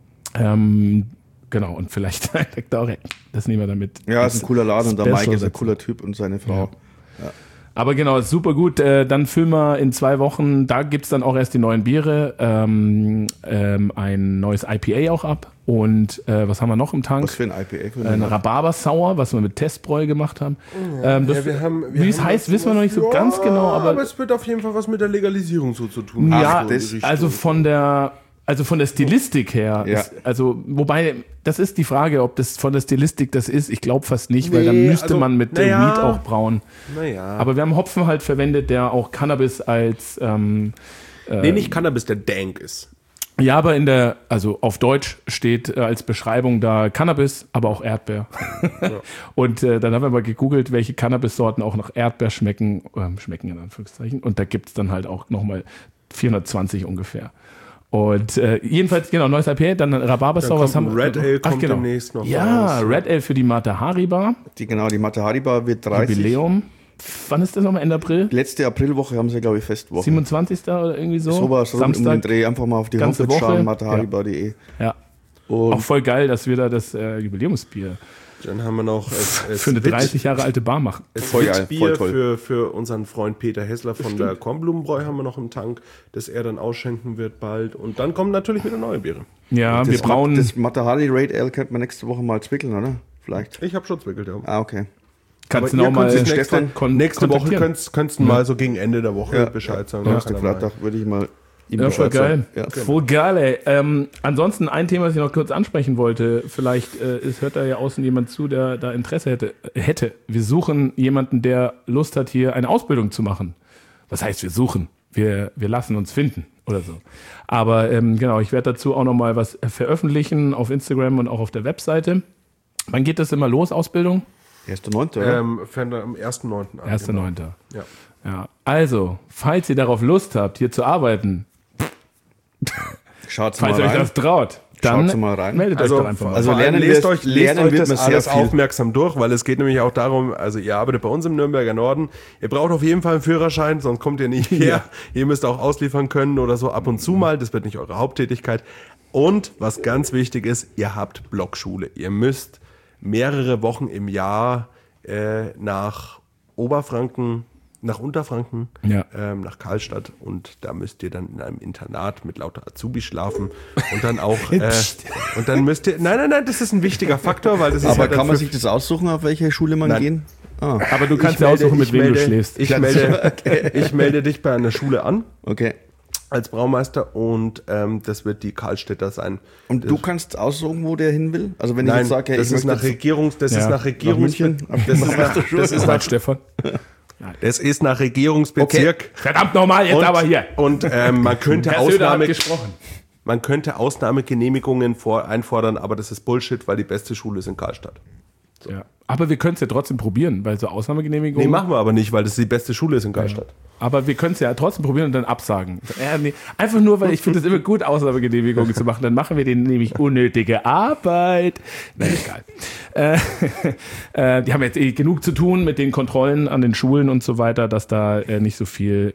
Ähm, genau, und vielleicht da auch, das nehmen wir damit. Ja, ist ein cooler Laden und der Special Mike ist ein dazu. cooler Typ und seine Frau. Aber genau, ist super gut. Äh, dann füllen wir in zwei Wochen, da gibt's dann auch erst die neuen Biere, ähm, ähm, ein neues I P A auch ab. Und äh, was haben wir noch im Tank? Was für ein I P A? Für Ein ein Rhabarber Sauer, was wir mit Testbräu gemacht haben. ähm, das, Ja, wir haben- wir wie es haben heißt, dazu wissen wir noch nicht so was- ganz Ja, genau, aber, aber es wird auf jeden Fall was mit der Legalisierung so zu tun. ja, Ach, so in die Richtung. also von der, also von der Stilistik her, Ja. ist, also wobei, das ist die Frage, ob das von der Stilistik das ist. Ich glaube fast nicht, weil dann Nee, müsste also, man mit na dem ja. Weed auch brauen. Naja. Aber wir haben Hopfen halt verwendet, der auch Cannabis als ähm, nee, nicht Cannabis, der Dank ist. ja, aber in der, also auf Deutsch steht äh, als Beschreibung da Cannabis, aber auch Erdbeer. Und äh, dann haben wir mal gegoogelt, welche Cannabis-Sorten auch nach Erdbeer schmecken, ähm, schmecken in Anführungszeichen. Und da gibt's dann halt auch nochmal vierhundertzwanzig ungefähr. Und äh, jedenfalls, genau, neues I P A, dann Rhabarber-Sauer. Dann kommt ein Red Ale, kommt genau. demnächst noch Ja, raus. Red Ale für die Matahari Bar, Die, genau, die Matahari Bar wird dreißig. Jubiläum. Wann ist das nochmal? Ende April? Letzte Aprilwoche haben sie, glaube ich, Festwoche. siebenundzwanzigsten oder irgendwie so? Sowas rund um den Samstag. Dreh. Einfach mal auf die ganze Homepage Woche. schauen, mataharibar punkt de. Ja. Und Auch voll geil, dass wir da das äh, Jubiläumsbier Dann haben wir noch es, es für eine Wit- dreißig Jahre alte Bar machen. es Voll geil, Witbier voll toll. Für, für unseren Freund Peter Hessler von der Kornblumenbräu haben wir noch im Tank, das er dann ausschenken wird bald. Und dann kommen natürlich wieder neue Biere. Ja, wir das, brauen. das Matahari Raid Ale könnte man nächste Woche mal zwickeln, oder? Vielleicht. Ich habe schon zwickelt, ja. Ah, okay. kannst du Aber noch ihr mal könnt sich Stefan nächste, kon- nächste Woche kontaktieren. könntest, könntest du mal so gegen Ende der Woche Bescheid sagen. Dann Donnerstag, kann er mal- Freitag würde ich mal ihm Ja, voll Bescheid geil. sagen. Ja. Voll geil, ey. Ähm, ansonsten ein Thema, das ich noch kurz ansprechen wollte. Vielleicht äh, es hört da ja außen jemand zu, der da Interesse hätte. hätte. Wir suchen jemanden, der Lust hat, hier eine Ausbildung zu machen. Was heißt, wir suchen? Wir, wir lassen uns finden oder so. Aber ähm, genau, ich werde dazu auch noch mal was veröffentlichen auf Instagram und auch auf der Webseite. Wann geht das immer los, Ausbildung? erster neunter oder? Ähm, fängt er am ersten neunten an. erster genau. neunter Ja. Ja. Also, falls ihr darauf Lust habt, hier zu arbeiten, Schaut mal falls ihr euch rein. das traut, dann Schaut's mal rein. meldet Also, euch doch einfach mal. also vor allem lernen lest wir- euch, lest lernen euch wird das man sehr alles viel. aufmerksam durch, weil es geht nämlich auch darum, also ihr arbeitet bei uns im Nürnberger Norden, ihr braucht auf jeden Fall einen Führerschein, sonst kommt ihr nicht her. Ihr müsst auch ausliefern können oder so ab und zu mal, das wird nicht eure Haupttätigkeit. Und was ganz wichtig ist, ihr habt Blockschule. Ihr müsst mehrere Wochen im Jahr äh, nach Oberfranken, nach Unterfranken, Ja. ähm, nach Karlstadt und da müsst ihr dann in einem Internat mit lauter Azubi schlafen und dann auch äh, und dann müsst ihr, nein, nein, nein, das ist ein wichtiger Faktor, weil das ist Aber halt kann dann man für- sich das aussuchen, auf welche Schule man Nein. gehen? Ah, Aber du kannst ich ja melde- aussuchen, mit ich wem melde, du schläfst. Ich melde, ich melde dich bei einer Schule an okay. als Braumeister und ähm, das wird die Karlstädter sein. Und du kannst aussuchen, wo der hin will? Also wenn ich Nein, jetzt sage, das ich ist möchte nach jetzt- Regierungs, das Ja, ist nach nach Regierungs, München. das ist nach, das ist nach, Stefan. das ist nach Regierungsbezirk. Verdammt nochmal, jetzt Und, aber hier. und ähm, man könnte Herr Söder hat Ausnahme, gesprochen. man könnte Ausnahmegenehmigungen vor, einfordern, aber das ist Bullshit, weil die beste Schule ist in Karlstadt. Ja. Aber wir können es ja trotzdem probieren, weil so Ausnahmegenehmigungen. Nee, machen wir aber nicht, weil das die beste Schule ist in Karlstadt. Aber wir können es ja trotzdem probieren und dann absagen. Ja, nee. Einfach nur, weil ich finde es immer gut, Ausnahmegenehmigungen zu machen. Dann machen wir denen nämlich unnötige Arbeit. Nein, egal. Äh, äh, die haben jetzt eh genug zu tun mit den Kontrollen an den Schulen und so weiter, dass da äh, nicht so viel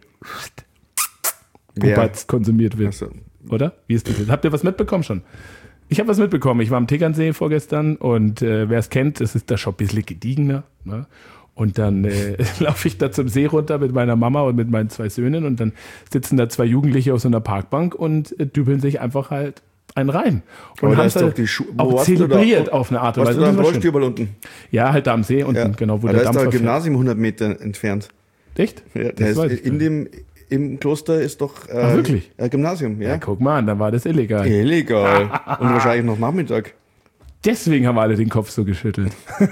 Wer? Puppatz konsumiert wird. Ach so. Oder? Wie ist das jetzt? Habt ihr was mitbekommen schon? Ich habe was mitbekommen. Ich war am Tegernsee vorgestern und äh, wer es kennt, es ist da schon ein bisschen gediegener. Ne? Und dann äh, laufe ich da zum See runter mit meiner Mama und mit meinen zwei Söhnen und dann sitzen da zwei Jugendliche auf so einer Parkbank und äh, dübeln sich einfach halt einen rein. Und Aber da haben ist es doch halt die Schu- wo auch warst du da? zelebriert auf eine Art und Warst Weise. du da im Das war schön. Rollstübel unten? Ja, halt da am See unten, genau, wo Ah, der da ist Dampfer da ein fährt. Gymnasium hundert Meter entfernt. Echt? Ja, Das der ist weiß ich in gar dem, im Kloster ist doch äh, Ach, wirklich? ein Gymnasium, ja. Ja, guck mal an, dann war das illegal. Illegal. Und wahrscheinlich noch Nachmittag. Deswegen haben alle den Kopf so geschüttelt.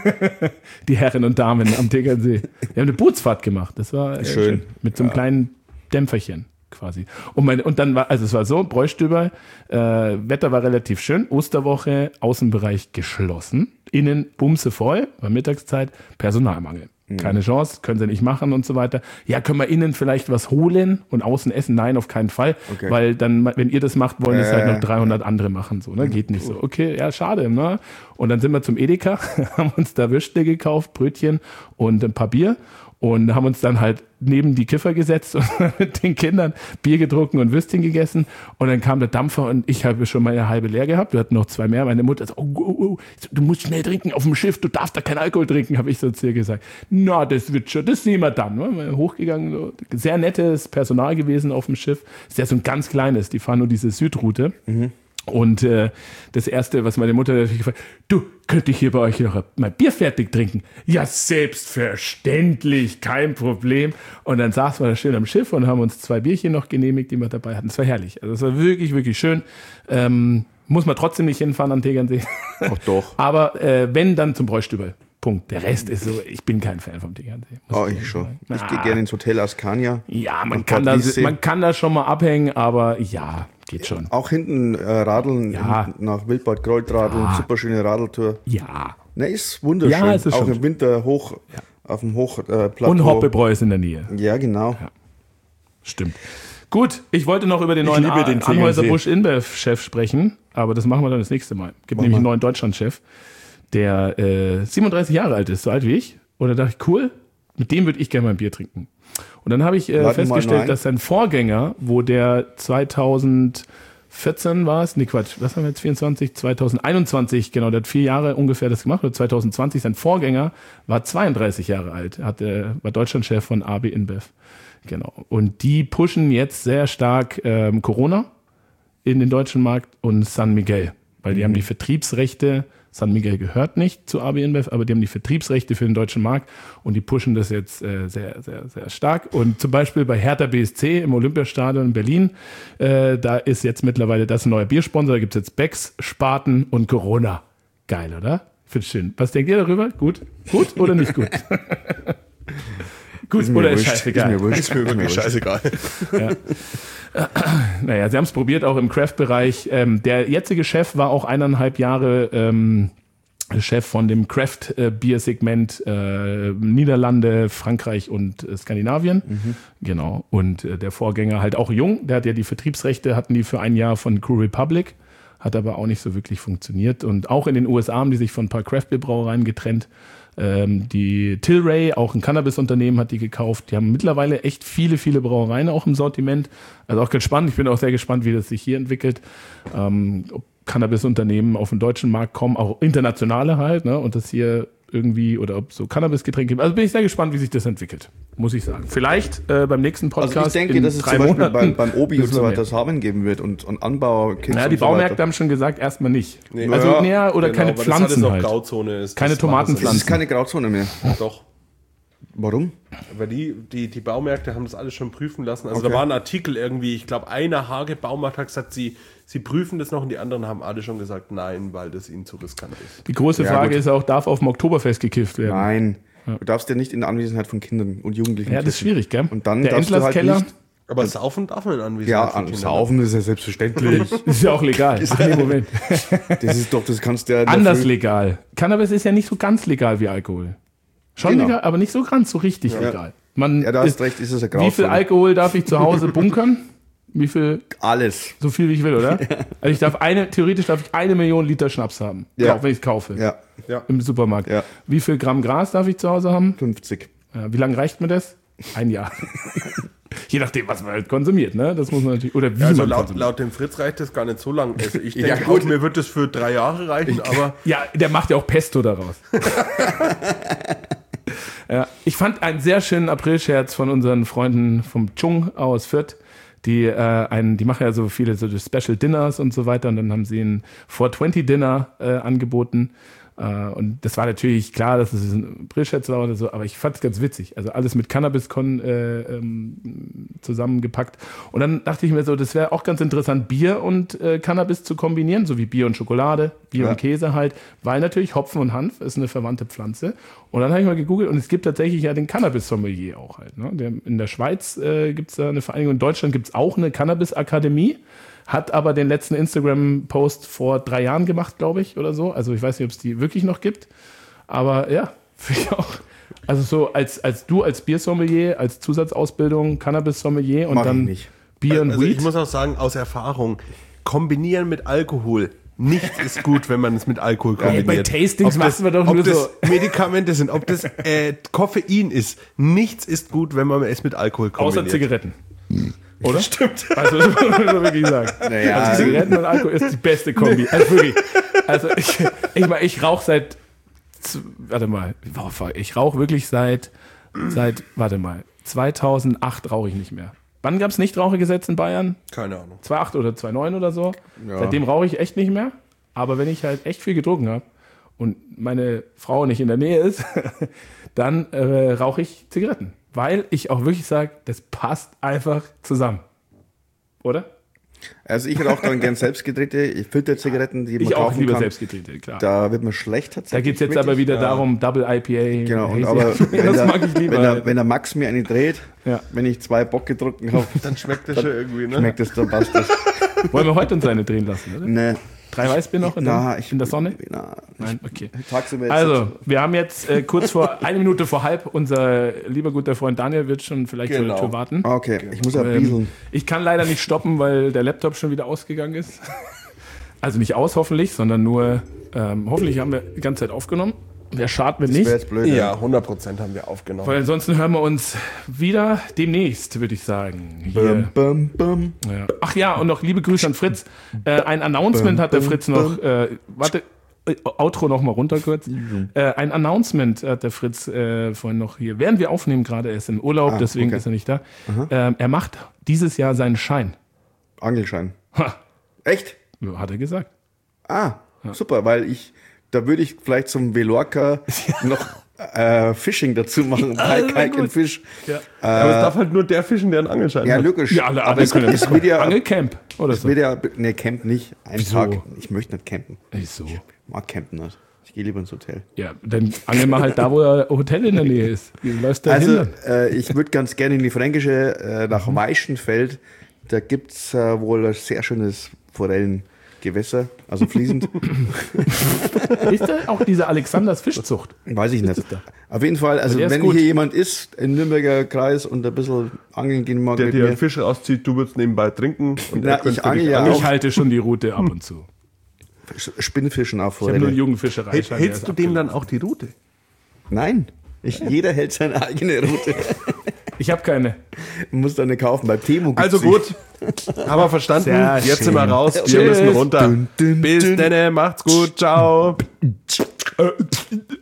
Die Herren und Damen am Tegernsee. Wir haben eine Bootsfahrt gemacht. Das war äh, schön. schön. Mit so einem ja. kleinen Dämpferchen quasi. Und, mein, und dann war, also es war so, Bräustüber, äh, Wetter war relativ schön, Osterwoche, Außenbereich geschlossen, innen bumse voll, war Mittagszeit, Personalmangel. Mhm. Keine Chance, können sie nicht machen und so weiter. Ja, können wir innen vielleicht was holen und außen essen? Nein, auf keinen Fall, okay. Weil dann, wenn ihr das macht, wollen es äh. halt noch dreihundert andere machen, so, ne? Geht nicht so. Okay, ja, schade, ne? Und dann sind wir zum Edeka, haben uns da Würstle gekauft, Brötchen und ein paar Bier. Und haben uns dann halt neben die Kiffer gesetzt und mit den Kindern Bier getrunken und Würstchen gegessen. Und dann kam der Dampfer und ich habe schon meine halbe leer gehabt. Wir hatten noch zwei mehr. Meine Mutter so, oh, oh, oh, du musst schnell trinken auf dem Schiff, du darfst da keinen Alkohol trinken, habe ich so zu ihr gesagt. Na, das wird schon, das sehen wir dann. Ne? Hochgegangen, so. Sehr nettes Personal gewesen auf dem Schiff. Ist ja so ein ganz kleines, die fahren nur diese Südroute. Mhm. Und äh, das Erste, was meine Mutter natürlich gefragt hat, du, könnte ich hier bei euch noch mal Bier fertig trinken? Ja, selbstverständlich, kein Problem. Und dann saßen wir da schön am Schiff und haben uns zwei Bierchen noch genehmigt, die wir dabei hatten. Es war herrlich. Also es war wirklich, wirklich schön. Ähm, muss man trotzdem nicht hinfahren an Tegernsee. Ach doch. Aber äh, wenn, dann zum Bräustübel. Punkt. Der Rest ist so, ich bin kein Fan vom Tegernsee. Oh, ich schon. Sagen. Ich ah. gehe gerne ins Hotel Ascania. Ja, man kann, da, man kann da schon mal abhängen, aber ja, geht schon. Auch hinten äh, radeln, ja. hinten nach Wildbad Kreuth radeln, ja. super schöne Radeltour. Ja. Ne, ist wunderschön. Ja, es ist auch schon im Winter hoch, ja. auf dem Hochplateau. Äh, Und Hoppebräu ist in der Nähe. Ja, genau. Ja. Stimmt. Gut, ich wollte noch über den ich neuen Anheuser-Busch-InBev-Chef sprechen, aber das machen wir dann das nächste Mal. Gibt nämlich einen neuen Deutschland-Chef, der äh, siebenunddreißig Jahre alt ist, so alt wie ich. Und da dachte ich, cool, mit dem würde ich gerne mal ein Bier trinken. Und dann habe ich äh, festgestellt, dass sein Vorgänger, wo der zweitausendvierzehn war es, nee Quatsch, was haben wir jetzt, vierundzwanzig, zweitausendeinundzwanzig, genau, der hat vier Jahre ungefähr das gemacht, oder zweitausendzwanzig, sein Vorgänger war zweiunddreißig Jahre alt, hat, äh, war Deutschlandchef von A B InBev. Genau. Und die pushen jetzt sehr stark ähm, Corona in den deutschen Markt und San Miguel, weil die mhm. haben die Vertriebsrechte. San Miguel gehört nicht zu A B InBev, aber die haben die Vertriebsrechte für den deutschen Markt und die pushen das jetzt äh, sehr, sehr, sehr stark. Und zum Beispiel bei Hertha B S C im Olympiastadion in Berlin, äh, da ist jetzt mittlerweile das ein neuer Biersponsor, da gibt es jetzt Becks, Spaten und Corona. Geil, oder? Finde ich schön. Was denkt ihr darüber? Gut? Gut oder nicht gut? Gut ist oder ist wurscht. Scheißegal? Ist mir wurscht. Ist mir wirklich scheißegal. Ja. Naja, sie haben es probiert, auch im Craft-Bereich. Ähm, der jetzige Chef war auch eineinhalb Jahre ähm, Chef von dem Craft-Bier-Segment äh, Niederlande, Frankreich und äh, Skandinavien. Mhm. Genau. Und äh, der Vorgänger halt auch jung. Der hat ja die Vertriebsrechte, hatten die für ein Jahr von Crew Republic. Hat aber auch nicht so wirklich funktioniert. Und auch in den U S A haben die sich von ein paar Craft-Bier-Brauereien getrennt. Ähm, die Tilray, auch ein Cannabis-Unternehmen, hat die gekauft. Die haben mittlerweile echt viele, viele Brauereien auch im Sortiment. Also auch ganz spannend. Ich bin auch sehr gespannt, wie das sich hier entwickelt. Ähm, ob Cannabis-Unternehmen auf den deutschen Markt kommen, auch internationale halt, ne? Und das hier irgendwie, oder ob so Cannabis-Getränke gibt. Also bin ich sehr gespannt, wie sich das entwickelt, muss ich sagen. Vielleicht äh, beim nächsten Podcast. Also ich denke, in dass es drei zum Beispiel Monaten beim, beim Obi und so weiter Samen geben wird und, und Anbau. Ja, die so Baumärkte weiter. haben schon gesagt, erstmal nicht. Nee. Also ja, näher oder genau, keine weil Pflanzen das halt. Grauzone ist. Keine Das Tomatenpflanzen. Das ist keine Grauzone mehr. Doch. Warum? Weil die, die, die Baumärkte haben das alles schon prüfen lassen. Also Okay. da war ein Artikel irgendwie, ich glaube, einer Hage Baumarkt hat gesagt, sie, sie prüfen das noch und die anderen haben alle schon gesagt, nein, weil das ihnen zu riskant ist. Die große Ja, Frage gut. ist auch, darf auf dem Oktoberfest gekifft werden? Nein. Ja. Du darfst ja nicht in der Anwesenheit von Kindern und Jugendlichen Ja, das ist kiffen. schwierig, gell? Und dann Der darfst du halt Endlerskeller, nicht. Aber saufen darf man in Anwesenheit Ja, von an, Kindern. saufen ist ja selbstverständlich. ist ja auch legal. Ach, nee, Moment. Das ist doch, das kannst du ja in der Anders Früh- legal. Cannabis ist ja nicht so ganz legal wie Alkohol. Schon Genau. legal, aber nicht so ganz so richtig Ja. legal. Man Ja, da hast ist, recht, ist es eine wie viel Grauzone. Alkohol darf ich zu Hause bunkern? Wie viel? Alles. So viel wie ich will, oder? Also ich darf eine, theoretisch darf ich eine Million Liter Schnaps haben. Ja. Auch wenn ich es kaufe. Ja, Ja. Im Supermarkt. Ja. Wie viel Gramm Gras darf ich zu Hause haben? fünfzig. Ja, wie lange reicht mir das? Ein Jahr. Je nachdem, was man halt konsumiert, ne? Das muss man natürlich. Oder wie Ja, also man laut, konsumiert. laut dem Fritz reicht das gar nicht so lang. Also ich Ja, denke, gut. auch, mir wird das für drei Jahre reichen, aber Ja, der macht ja auch Pesto daraus. Ja, ich fand einen sehr schönen Aprilscherz von unseren Freunden vom Chung aus Fürth. Die, äh, einen, die machen ja so viele so Special Dinners und so weiter. Und dann haben sie ein four twenty Dinner äh, angeboten. Und das war natürlich klar, dass es ein Brischetz war oder so, aber ich fand es ganz witzig. Also alles mit Cannabis kon, äh, ähm, zusammengepackt. Und dann dachte ich mir so, das wäre auch ganz interessant, Bier und äh, Cannabis zu kombinieren, so wie Bier und Schokolade, Bier Ja. und Käse halt, weil natürlich Hopfen und Hanf ist eine verwandte Pflanze. Und dann habe ich mal gegoogelt und es gibt tatsächlich ja den Cannabis-Sommelier auch halt. Ne? Der, in der Schweiz äh, gibt es da eine Vereinigung, in Deutschland gibt es auch eine Cannabis-Akademie. Hat aber den letzten Instagram-Post vor drei Jahren gemacht, glaube ich, oder so. Also ich weiß nicht, ob es die wirklich noch gibt. Aber ja, finde ich auch. Also so als, als du als Biersommelier, als Zusatzausbildung, Cannabis-Sommelier und Mach ich dann nicht. Bier und Also Weed. ich muss auch sagen, aus Erfahrung, kombinieren mit Alkohol. Nichts ist gut, wenn man es mit Alkohol kombiniert. bei Tastings Ob das- machen wir doch ob nur das so- Medikamente sind, ob das äh, Koffein ist. Nichts ist gut, wenn man es mit Alkohol kombiniert. Außer Zigaretten. Oder? Stimmt. Also, das muss man wirklich sagen. Naja, also Zigaretten und Alkohol ist die beste Kombi. Also wirklich. Also ich, ich, mein, ich rauche seit, z- warte mal, ich rauche wirklich seit, seit, warte mal, zweitausendacht rauche ich nicht mehr. Wann gab es Nichtrauchergesetz in Bayern? Keine Ahnung. zweitausendacht oder zweitausendneun oder so. Ja. Seitdem rauche ich echt nicht mehr. Aber wenn ich halt echt viel getrunken habe und meine Frau nicht in der Nähe ist, dann äh, rauche ich Zigaretten. Weil ich auch wirklich sage, das passt einfach zusammen. Oder? Also ich rauche dann gern selbstgedrehte Filterzigaretten, die man Ich auch kaufen lieber kann. selbstgedrehte, klar. Da wird man schlecht Da tatsächlich. geht es jetzt mit. aber wieder darum, Double I P A. Genau, und Hazy. aber wenn, das der, mag ich lieber. wenn, der, wenn der Max mir eine dreht, Ja. wenn ich zwei Bock getrunken habe, Dann schmeckt das schon irgendwie, ne? schmeckt es, dann passt das. Wollen wir heute uns eine drehen lassen, oder? Nee. Drei Weißbier noch in, Na, der, ich, in der Sonne? Na, Nein, okay. tagsüber jetzt Also, wir haben jetzt äh, kurz vor, eine Minute vor halb, unser lieber guter Freund Daniel wird schon vielleicht Genau. vor der Tür warten. Ah, okay, ich muss ja Ähm, bieseln. ich kann leider nicht stoppen, weil der Laptop schon wieder ausgegangen ist. Also nicht aus, hoffentlich, sondern nur, ähm, hoffentlich haben wir die ganze Zeit aufgenommen. Wäre schade, wenn Das nicht. wäre jetzt blöd. Ja, hundert Prozent haben wir aufgenommen. Weil ansonsten hören wir uns wieder demnächst, würde ich sagen. Hier. Bum, bum, bum. Ja. Ach ja, und noch liebe Grüße an Fritz. Äh, ein Announcement hat der Fritz noch. Äh, warte, äh, Outro noch mal runter kurz. Äh, ein Announcement hat der Fritz äh, vorhin noch hier. Während wir aufnehmen, gerade er ist im Urlaub, Ah, deswegen okay. ist er nicht da. Ähm, er macht dieses Jahr seinen Schein. Angelschein. Ha, Echt? hat er gesagt. Ah, super, weil ich, da würde ich vielleicht zum Velorca noch äh, Fishing dazu machen. Ja, Kai, sehr Kai gut. und Fisch. Ja, Aber es darf halt nur der fischen, der einen Angelschein Ja, hat. logisch. ja alle aber anderen es, können es wird ja, Angelcamp oder es so. wird ja, nee, Camp nicht. Einen Wieso? Tag. Ich möchte nicht campen. Wieso? Ich mag campen nicht. Ich gehe lieber ins Hotel. Ja, dann angeln wir halt da, wo ein Hotel in der Nähe ist. Wie läufst du da Also, hin? äh, ich würde ganz gerne in die Fränkische, äh, nach Weichenfeld. Da gibt es äh, wohl ein sehr schönes Forellengewässer, also fließend. Ist da auch diese Alexanders Fischzucht? Weiß ich nicht. es da? Auf jeden Fall, also der ist wenn gut. hier jemand ist im Nürnberger Kreis und ein bisschen angeln gehen mag Der mit dir einen mir. Fisch rauszieht, du würdest nebenbei trinken. Und Na, er könnte ich für angel dich ja angeln. Ich halte schon die Route ab und zu. Spinnfischen auf Ich habe nur einen Forelle. Jugendfischerei. Hält, hältst du dem dann auch die Route? Nein, ich, jeder hält seine eigene Route. Ich habe keine. Du musst eine kaufen. Bei Temo gibt's Also sie. gut, haben wir verstanden. Sehr Jetzt schön. sind wir raus. Wir Tschüss. müssen runter. Dün, dün, Bis dün. dann, macht's gut, ciao.